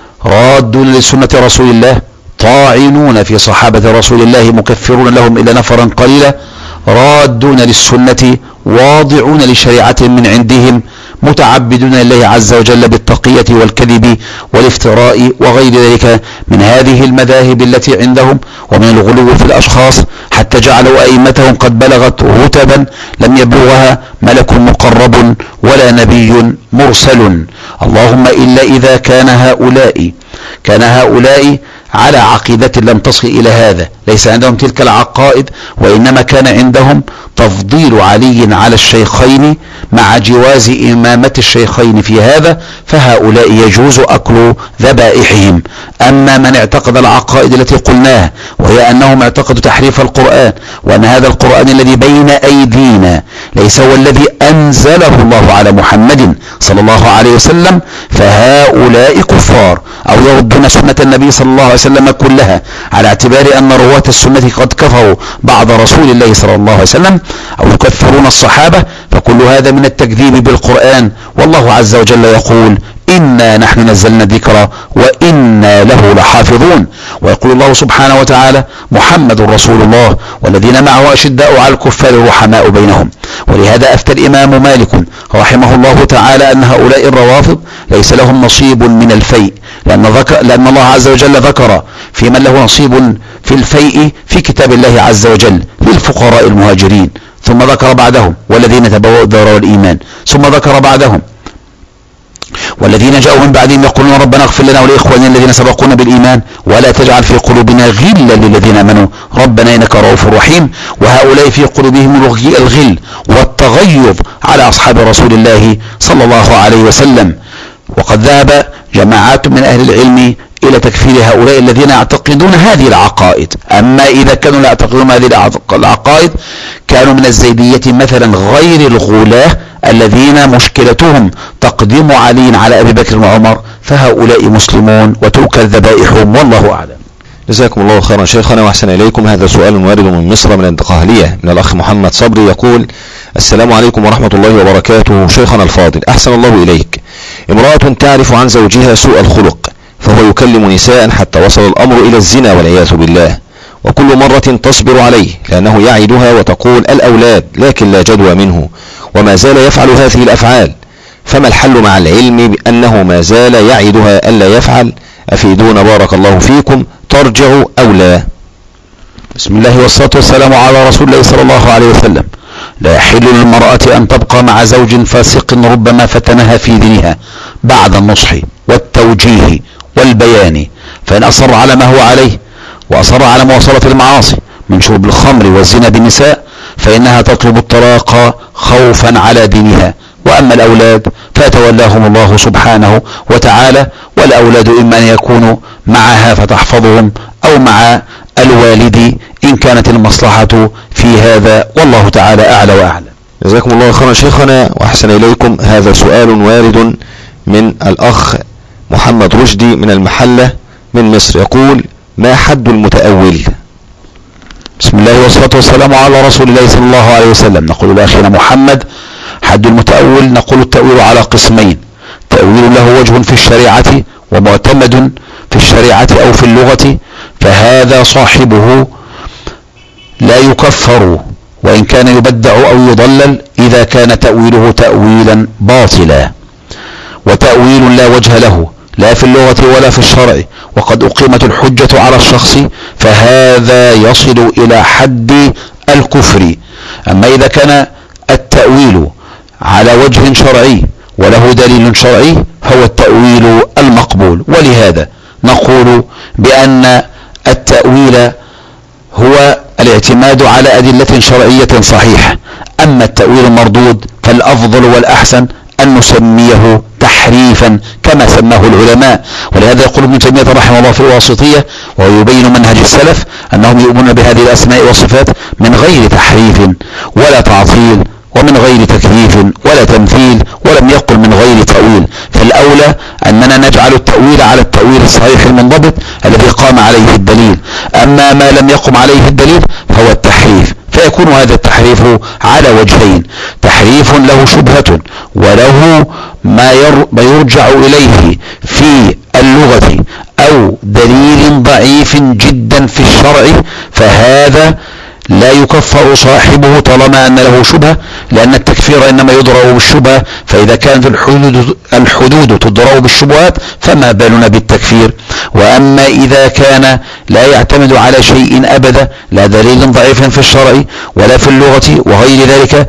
[SPEAKER 2] رادون لسنة رسول الله، طاعنون في صحابة رسول الله، مكفرون لهم إلا نفرا قليلا، رادون للسنة، واضعون لشريعة من عندهم، متعبدون لله عز وجل بالتقية والكذب والافتراء وغير ذلك من هذه المذاهب التي عندهم ومن الغلو في الأشخاص، حتى جعلوا أئمتهم قد بلغت رتبا لم يبلغها ملك مقرب ولا نبي مرسل. اللهم إلا إذا كان هؤلاء كان هؤلاء على عقيدة لم تصل إلى هذا، ليس عندهم تلك العقائد، وإنما كان عندهم تفضيل علي على الشيخين مع جواز إمامة الشيخين في هذا، فهؤلاء يجوز أكل ذبائحهم. أما من اعتقد العقائد التي قلناها، وهي أنهم اعتقدوا تحريف القرآن، وأن هذا القرآن الذي بين أيدينا ليس هو الذي أنزله الله على محمد صلى الله عليه وسلم، فهؤلاء كفار، أو يردون سنة النبي صلى الله عليه وسلم كلها، على اعتبار أن رواة السنة قد كفروا بعد رسول الله صلى الله عليه وسلم، أو يكفرون الصحابة، فكل هذا من التكذيب بالقرآن. والله عز وجل يقول: إنا نحن نزلنا الذكر وإنا له لحافظون. ويقول الله سبحانه وتعالى: محمد رسول الله والذين معه أشداء على الكفار رحماء بينهم. ولهذا أفتى الإمام مالك رحمه الله تعالى أن هؤلاء الروافض ليس لهم نصيب من الفيء، لأن, ذكر لأن الله عز وجل ذكر في من له نصيب في الفيء في كتاب الله عز وجل للفقراء المهاجرين، ثم ذكر بعدهم والذين تبوأوا الدار والإيمان، ثم ذكر بعدهم والذين جاءوا من بعدهم يقولون ربنا اغفر لنا ولإخواننا الذين سبقونا بالإيمان ولا تجعل في قلوبنا غلا للذين آمنوا ربنا إنك رؤوف رحيم. وهؤلاء في قلوبهم الغل والتغيظ على أصحاب رسول الله صلى الله عليه وسلم. وقد ذهب جماعات من أهل العلم إلى تكفير هؤلاء الذين يعتقدون هذه العقائد. أما إذا كانوا لا يعتقدون هذه العقائد كانوا من الزيدية مثلا غير الغلاة الذين مشكلتهم تقديم علي على أبي بكر وعمر، فهؤلاء مسلمون وتؤكل ذبائحهم، والله أعلم.
[SPEAKER 1] جزاكم الله خيرا شيخنا وأحسن إليكم. هذا سؤال وارد من مصر من الدقهلية من الأخ محمد صبري، يقول: السلام عليكم ورحمة الله وبركاته شيخنا الفاضل، أحسن الله إليك. امرأة تعرف عن زوجها سوء الخلق فهو يكلم نساء حتى وصل الأمر إلى الزنا والعياذ بالله، وكل مرة تصبر عليه لأنه يعدها وتقول الأولاد لكن لا جدوى منه، وما زال يفعل هذه الأفعال، فما الحل مع العلم بأنه ما زال يعدها ألا يفعل؟ أفيدون بارك الله فيكم، ترجع أو لا؟
[SPEAKER 2] بسم الله والصلاة والسلام على رسول الله صلى الله عليه وسلم. لا يحل للمرأة أن تبقى مع زوج فاسق ربما فتنها في دينها بعد النصح والتوجيه والبيان، فإن أصر على ما هو عليه وأصر على مواصلة المعاصي من شرب الخمر والزنا بالنساء فإنها تطلب الطلاق خوفا على دينها. وأما الأولاد فيتولاهم الله سبحانه وتعالى، والأولاد إما أن يكونوا معها فتحفظهم أو مع الوالد إن كانت المصلحة في هذا، والله تعالى أعلى وأعلم.
[SPEAKER 1] جزاكم الله خيرا شيخنا وأحسن إليكم. هذا سؤال وارد من الأخ محمد رشدي من المحلة من مصر، يقول: ما حد المتأول؟
[SPEAKER 2] بسم الله والصلاة والسلام على رسول الله صلى الله عليه وسلم. نقول لأخينا محمد: حد المتأول نقول التأويل على قسمين: تأويل له وجه في الشريعة ومعتمد في الشريعة أو في اللغة، فهذا صاحبه لا يكفر وإن كان يبدع أو يضلل إذا كان تأويله تأويلا باطلا. وتأويل لا وجه له لا في اللغة ولا في الشرع وقد أقيمت الحجة على الشخص، فهذا يصل إلى حد الكفر. أما إذا كان التأويل على وجه شرعي وله دليل شرعي فهو التأويل المقبول. ولهذا نقول بأن التأويل هو الاعتماد على أدلة شرعية صحيحة. أما التأويل المردود فالأفضل والأحسن أن نسميه تحريفا كما سماه العلماء. ولهذا يقول ابن تيمية رحمه الله في الواسطية ويبين منهج السلف أنهم يؤمنون بهذه الأسماء والصفات من غير تحريف ولا تعطيل ومن غير تكييف ولا تمثيل، ولم يقل من غير تأويل. فالأولى أننا نجعل التأويل على التأويل الصحيح المنضبط الذي قام عليه الدليل. أما ما لم يقم عليه الدليل فهو التحريف، فيكون هذا التحريف على وجهين: تحريف له شبهة وله ما يرجع إليه في اللغة أو دليل ضعيف جدا في الشرع، فهذا لا يكفر صاحبه طالما أن له شبهة، لأن التكفير إنما يضرب بالشبهة، فإذا كانت الحدود, الحدود تضرب بالشبهات فما بالنا بالتكفير. وأما إذا كان لا يعتمد على شيء أبدا، لا دليل ضعيف في الشرع ولا في اللغة وغير ذلك،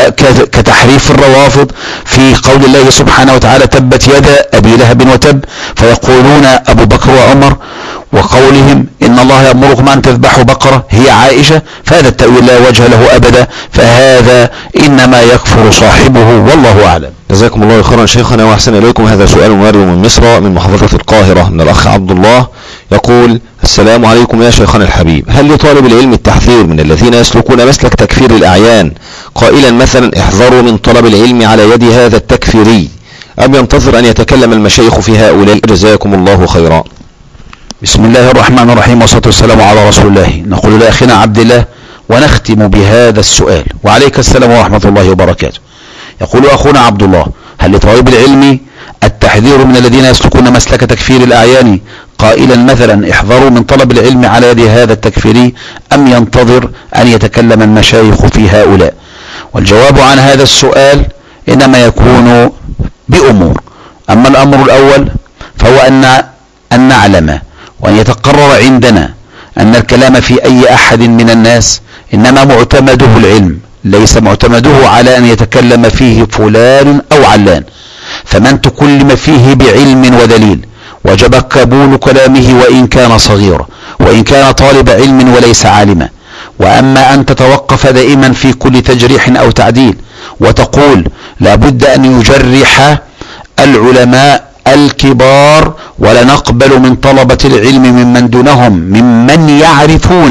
[SPEAKER 2] كتحريف الروافض في قول الله سبحانه وتعالى: تبت يدا أبي لهب وتب، فيقولون أبو بكر وعمر، وقولهم إن الله يأمركم أن تذبحوا بقرة هي عائشة، فهذا التأويل لا وجه له أبدا، فهذا إنما يكفر صاحبه والله أعلم.
[SPEAKER 1] جزاكم الله خيرا شيخنا وأحسن إليكم. هذا سؤال وارد من مصر من محافظة القاهرة من الأخ عبد الله، يقول: السلام عليكم يا شيخنا الحبيب، هل لطالب العلم التحذير من الذين يسلكون مسلك تكفير الأعيان قائلا مثلا احذروا من طلب العلم على يد هذا التكفيري، أم ينتظر أن يتكلم المشايخ في هؤلاء؟ جزاكم الله خيرا.
[SPEAKER 2] بسم الله الرحمن الرحيم والصلاة والسلام على رسول الله. نقول لأخينا عبد الله ونختم بهذا السؤال: وعليك السلام ورحمة الله وبركاته. يقول أخونا عبد الله: هل لطالب العلم التحذير من الذين يسلكون مسلك تكفير الأعيان قائلا مثلا احذروا من طلب العلم على يد هذا التكفيري، أم ينتظر أن يتكلم المشايخ في هؤلاء؟ والجواب عن هذا السؤال إنما يكون بأمور. أما الأمر الأول فهو أن أن نعلم وأن يتقرر عندنا أن الكلام في أي أحد من الناس إنما معتمده العلم، ليس معتمده على أن يتكلم فيه فلان أو علان. فمن تكلم فيه بعلم ودليل وجب قبول كلامه وإن كان صغيرا وإن كان طالب علم وليس عالما. وأما أن تتوقف دائما في كل تجريح أو تعديل وتقول لابد أن يجرح العلماء الكبار ولا نقبل من طلبة العلم ممن دونهم ممن يعرفون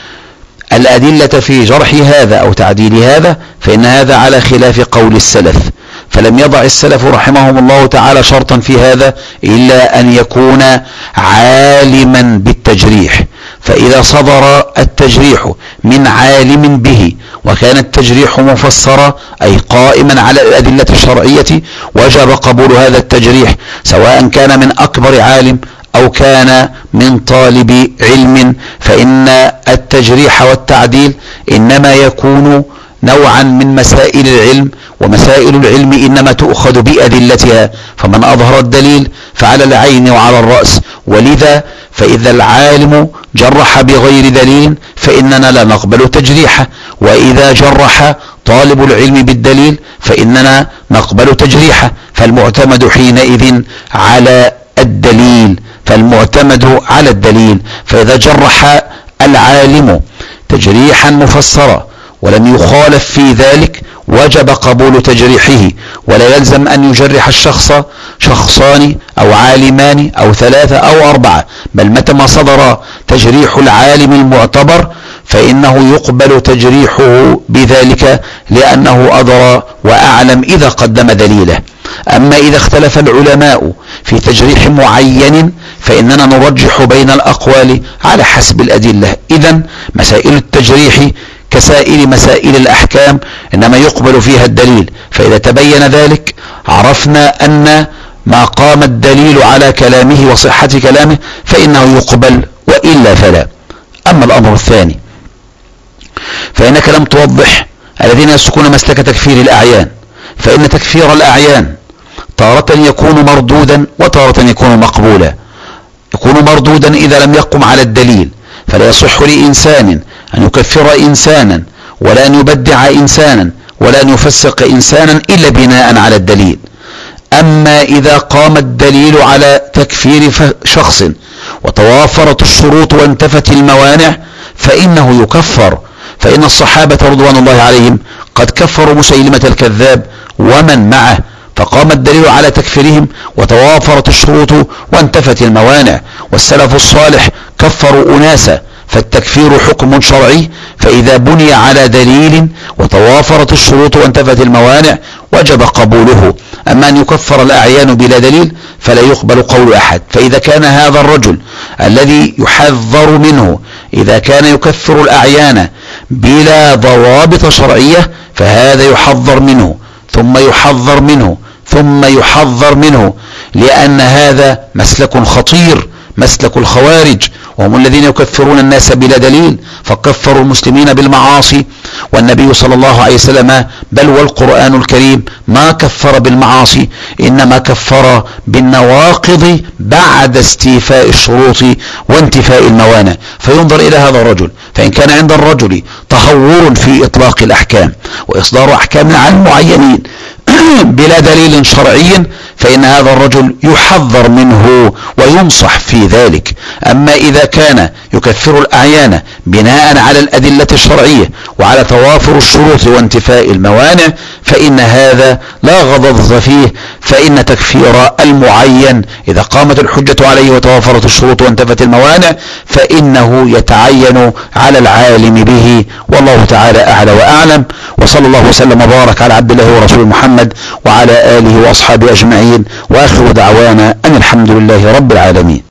[SPEAKER 2] الأدلة في جرح هذا أو تعديل هذا، فإن هذا على خلاف قول السلف. فلم يضع السلف رحمهم الله تعالى شرطا في هذا إلا أن يكون عالما بالتجريح. فإذا صدر التجريح من عالم به وكان التجريح مفسرا أي قائما على الأدلة الشرعية وجب قبول هذا التجريح، سواء كان من أكبر عالم أو كان من طالب علم. فإن التجريح والتعديل إنما يكون نوعا من مسائل العلم، ومسائل العلم إنما تؤخذ بأدلتها، فمن أظهر الدليل فعلى العين وعلى الرأس. ولذا فإذا العالم جرح بغير دليل فإننا لا نقبل تجريحه، وإذا جرح طالب العلم بالدليل فإننا نقبل تجريحه. فالمعتمد حينئذ على الدليل، فالمعتمد على الدليل. فإذا جرح العالم تجريحا مفسرا ولم يخالف في ذلك وجب قبول تجريحه، ولا يلزم أن يجرح الشخص شخصان أو عالمان أو ثلاثة أو أربعة، بل متى ما صدر تجريح العالم المعتبر فإنه يقبل تجريحه بذلك، لأنه أدرى وأعلم إذا قدم دليله. أما إذا اختلف العلماء في تجريح معين فإننا نرجح بين الأقوال على حسب الأدلة. إذن مسائل التجريح كسائر مسائل الأحكام إنما يقبل فيها الدليل، فإذا تبين ذلك عرفنا أن ما قام الدليل على كلامه وصحة كلامه فإنه يقبل، وإلا فلا. أما الأمر الثاني فإنك لم توضح الذين يسلكون مسلك تكفير الأعيان، فإن تكفير الأعيان تارة يكون مردودا وتارة يكون مقبولا. يكون مردودا إذا لم يقم على الدليل، فلا يصح لإنسان أن يكفر إنسانا ولا أن يبدع إنسانا ولا أن يفسق إنسانا إلا بناء على الدليل. أما إذا قام الدليل على تكفير شخص وتوافرت الشروط وانتفت الموانع فإنه يكفر. فإن الصحابة رضوان الله عليهم قد كفروا مسيلمة الكذاب ومن معه، فقام الدليل على تكفيرهم وتوافرت الشروط وانتفت الموانع. والسلف الصالح كفروا أناسا، فالتكفير حكم شرعي، فإذا بني على دليل وتوافرت الشروط وانتفت الموانع وجب قبوله. أما أن يكفر الأعيان بلا دليل فلا يقبل قول أحد. فإذا كان هذا الرجل الذي يحذر منه إذا كان يكفر الأعيان بلا ضوابط شرعية فهذا يحذر منه ثم يحذر منه ثم يحذر منه، لأن هذا مسلك خطير، مسلك الخوارج، وهم الذين يكفرون الناس بلا دليل، فكفروا المسلمين بالمعاصي. والنبي صلى الله عليه وسلم بل والقرآن الكريم ما كفر بالمعاصي، إنما كفر بالنواقض بعد استيفاء الشروط وانتفاء الموانع. فينظر إلى هذا الرجل، فإن كان عند الرجل تهور في إطلاق الأحكام وإصدار أحكام على المعينين بلا دليل شرعي فإن هذا الرجل يحذر منه وينصح في ذلك. أما إذا كان يكفر الأعيان بناء على الأدلة الشرعية وعلى توافر الشروط وانتفاء الموانع فإن هذا لا غضاضة فيه، فإن تكفير المعين إذا قامت الحجة عليه وتوافرت الشروط وانتفت الموانع فإنه يتعين على العالم به، والله تعالى أعلى وأعلم. وصلى الله وسلم وبارك على عبد الله ورسول محمد وعلى آله وأصحابه أجمعين، وآخر دعوانا أن الحمد لله رب العالمين.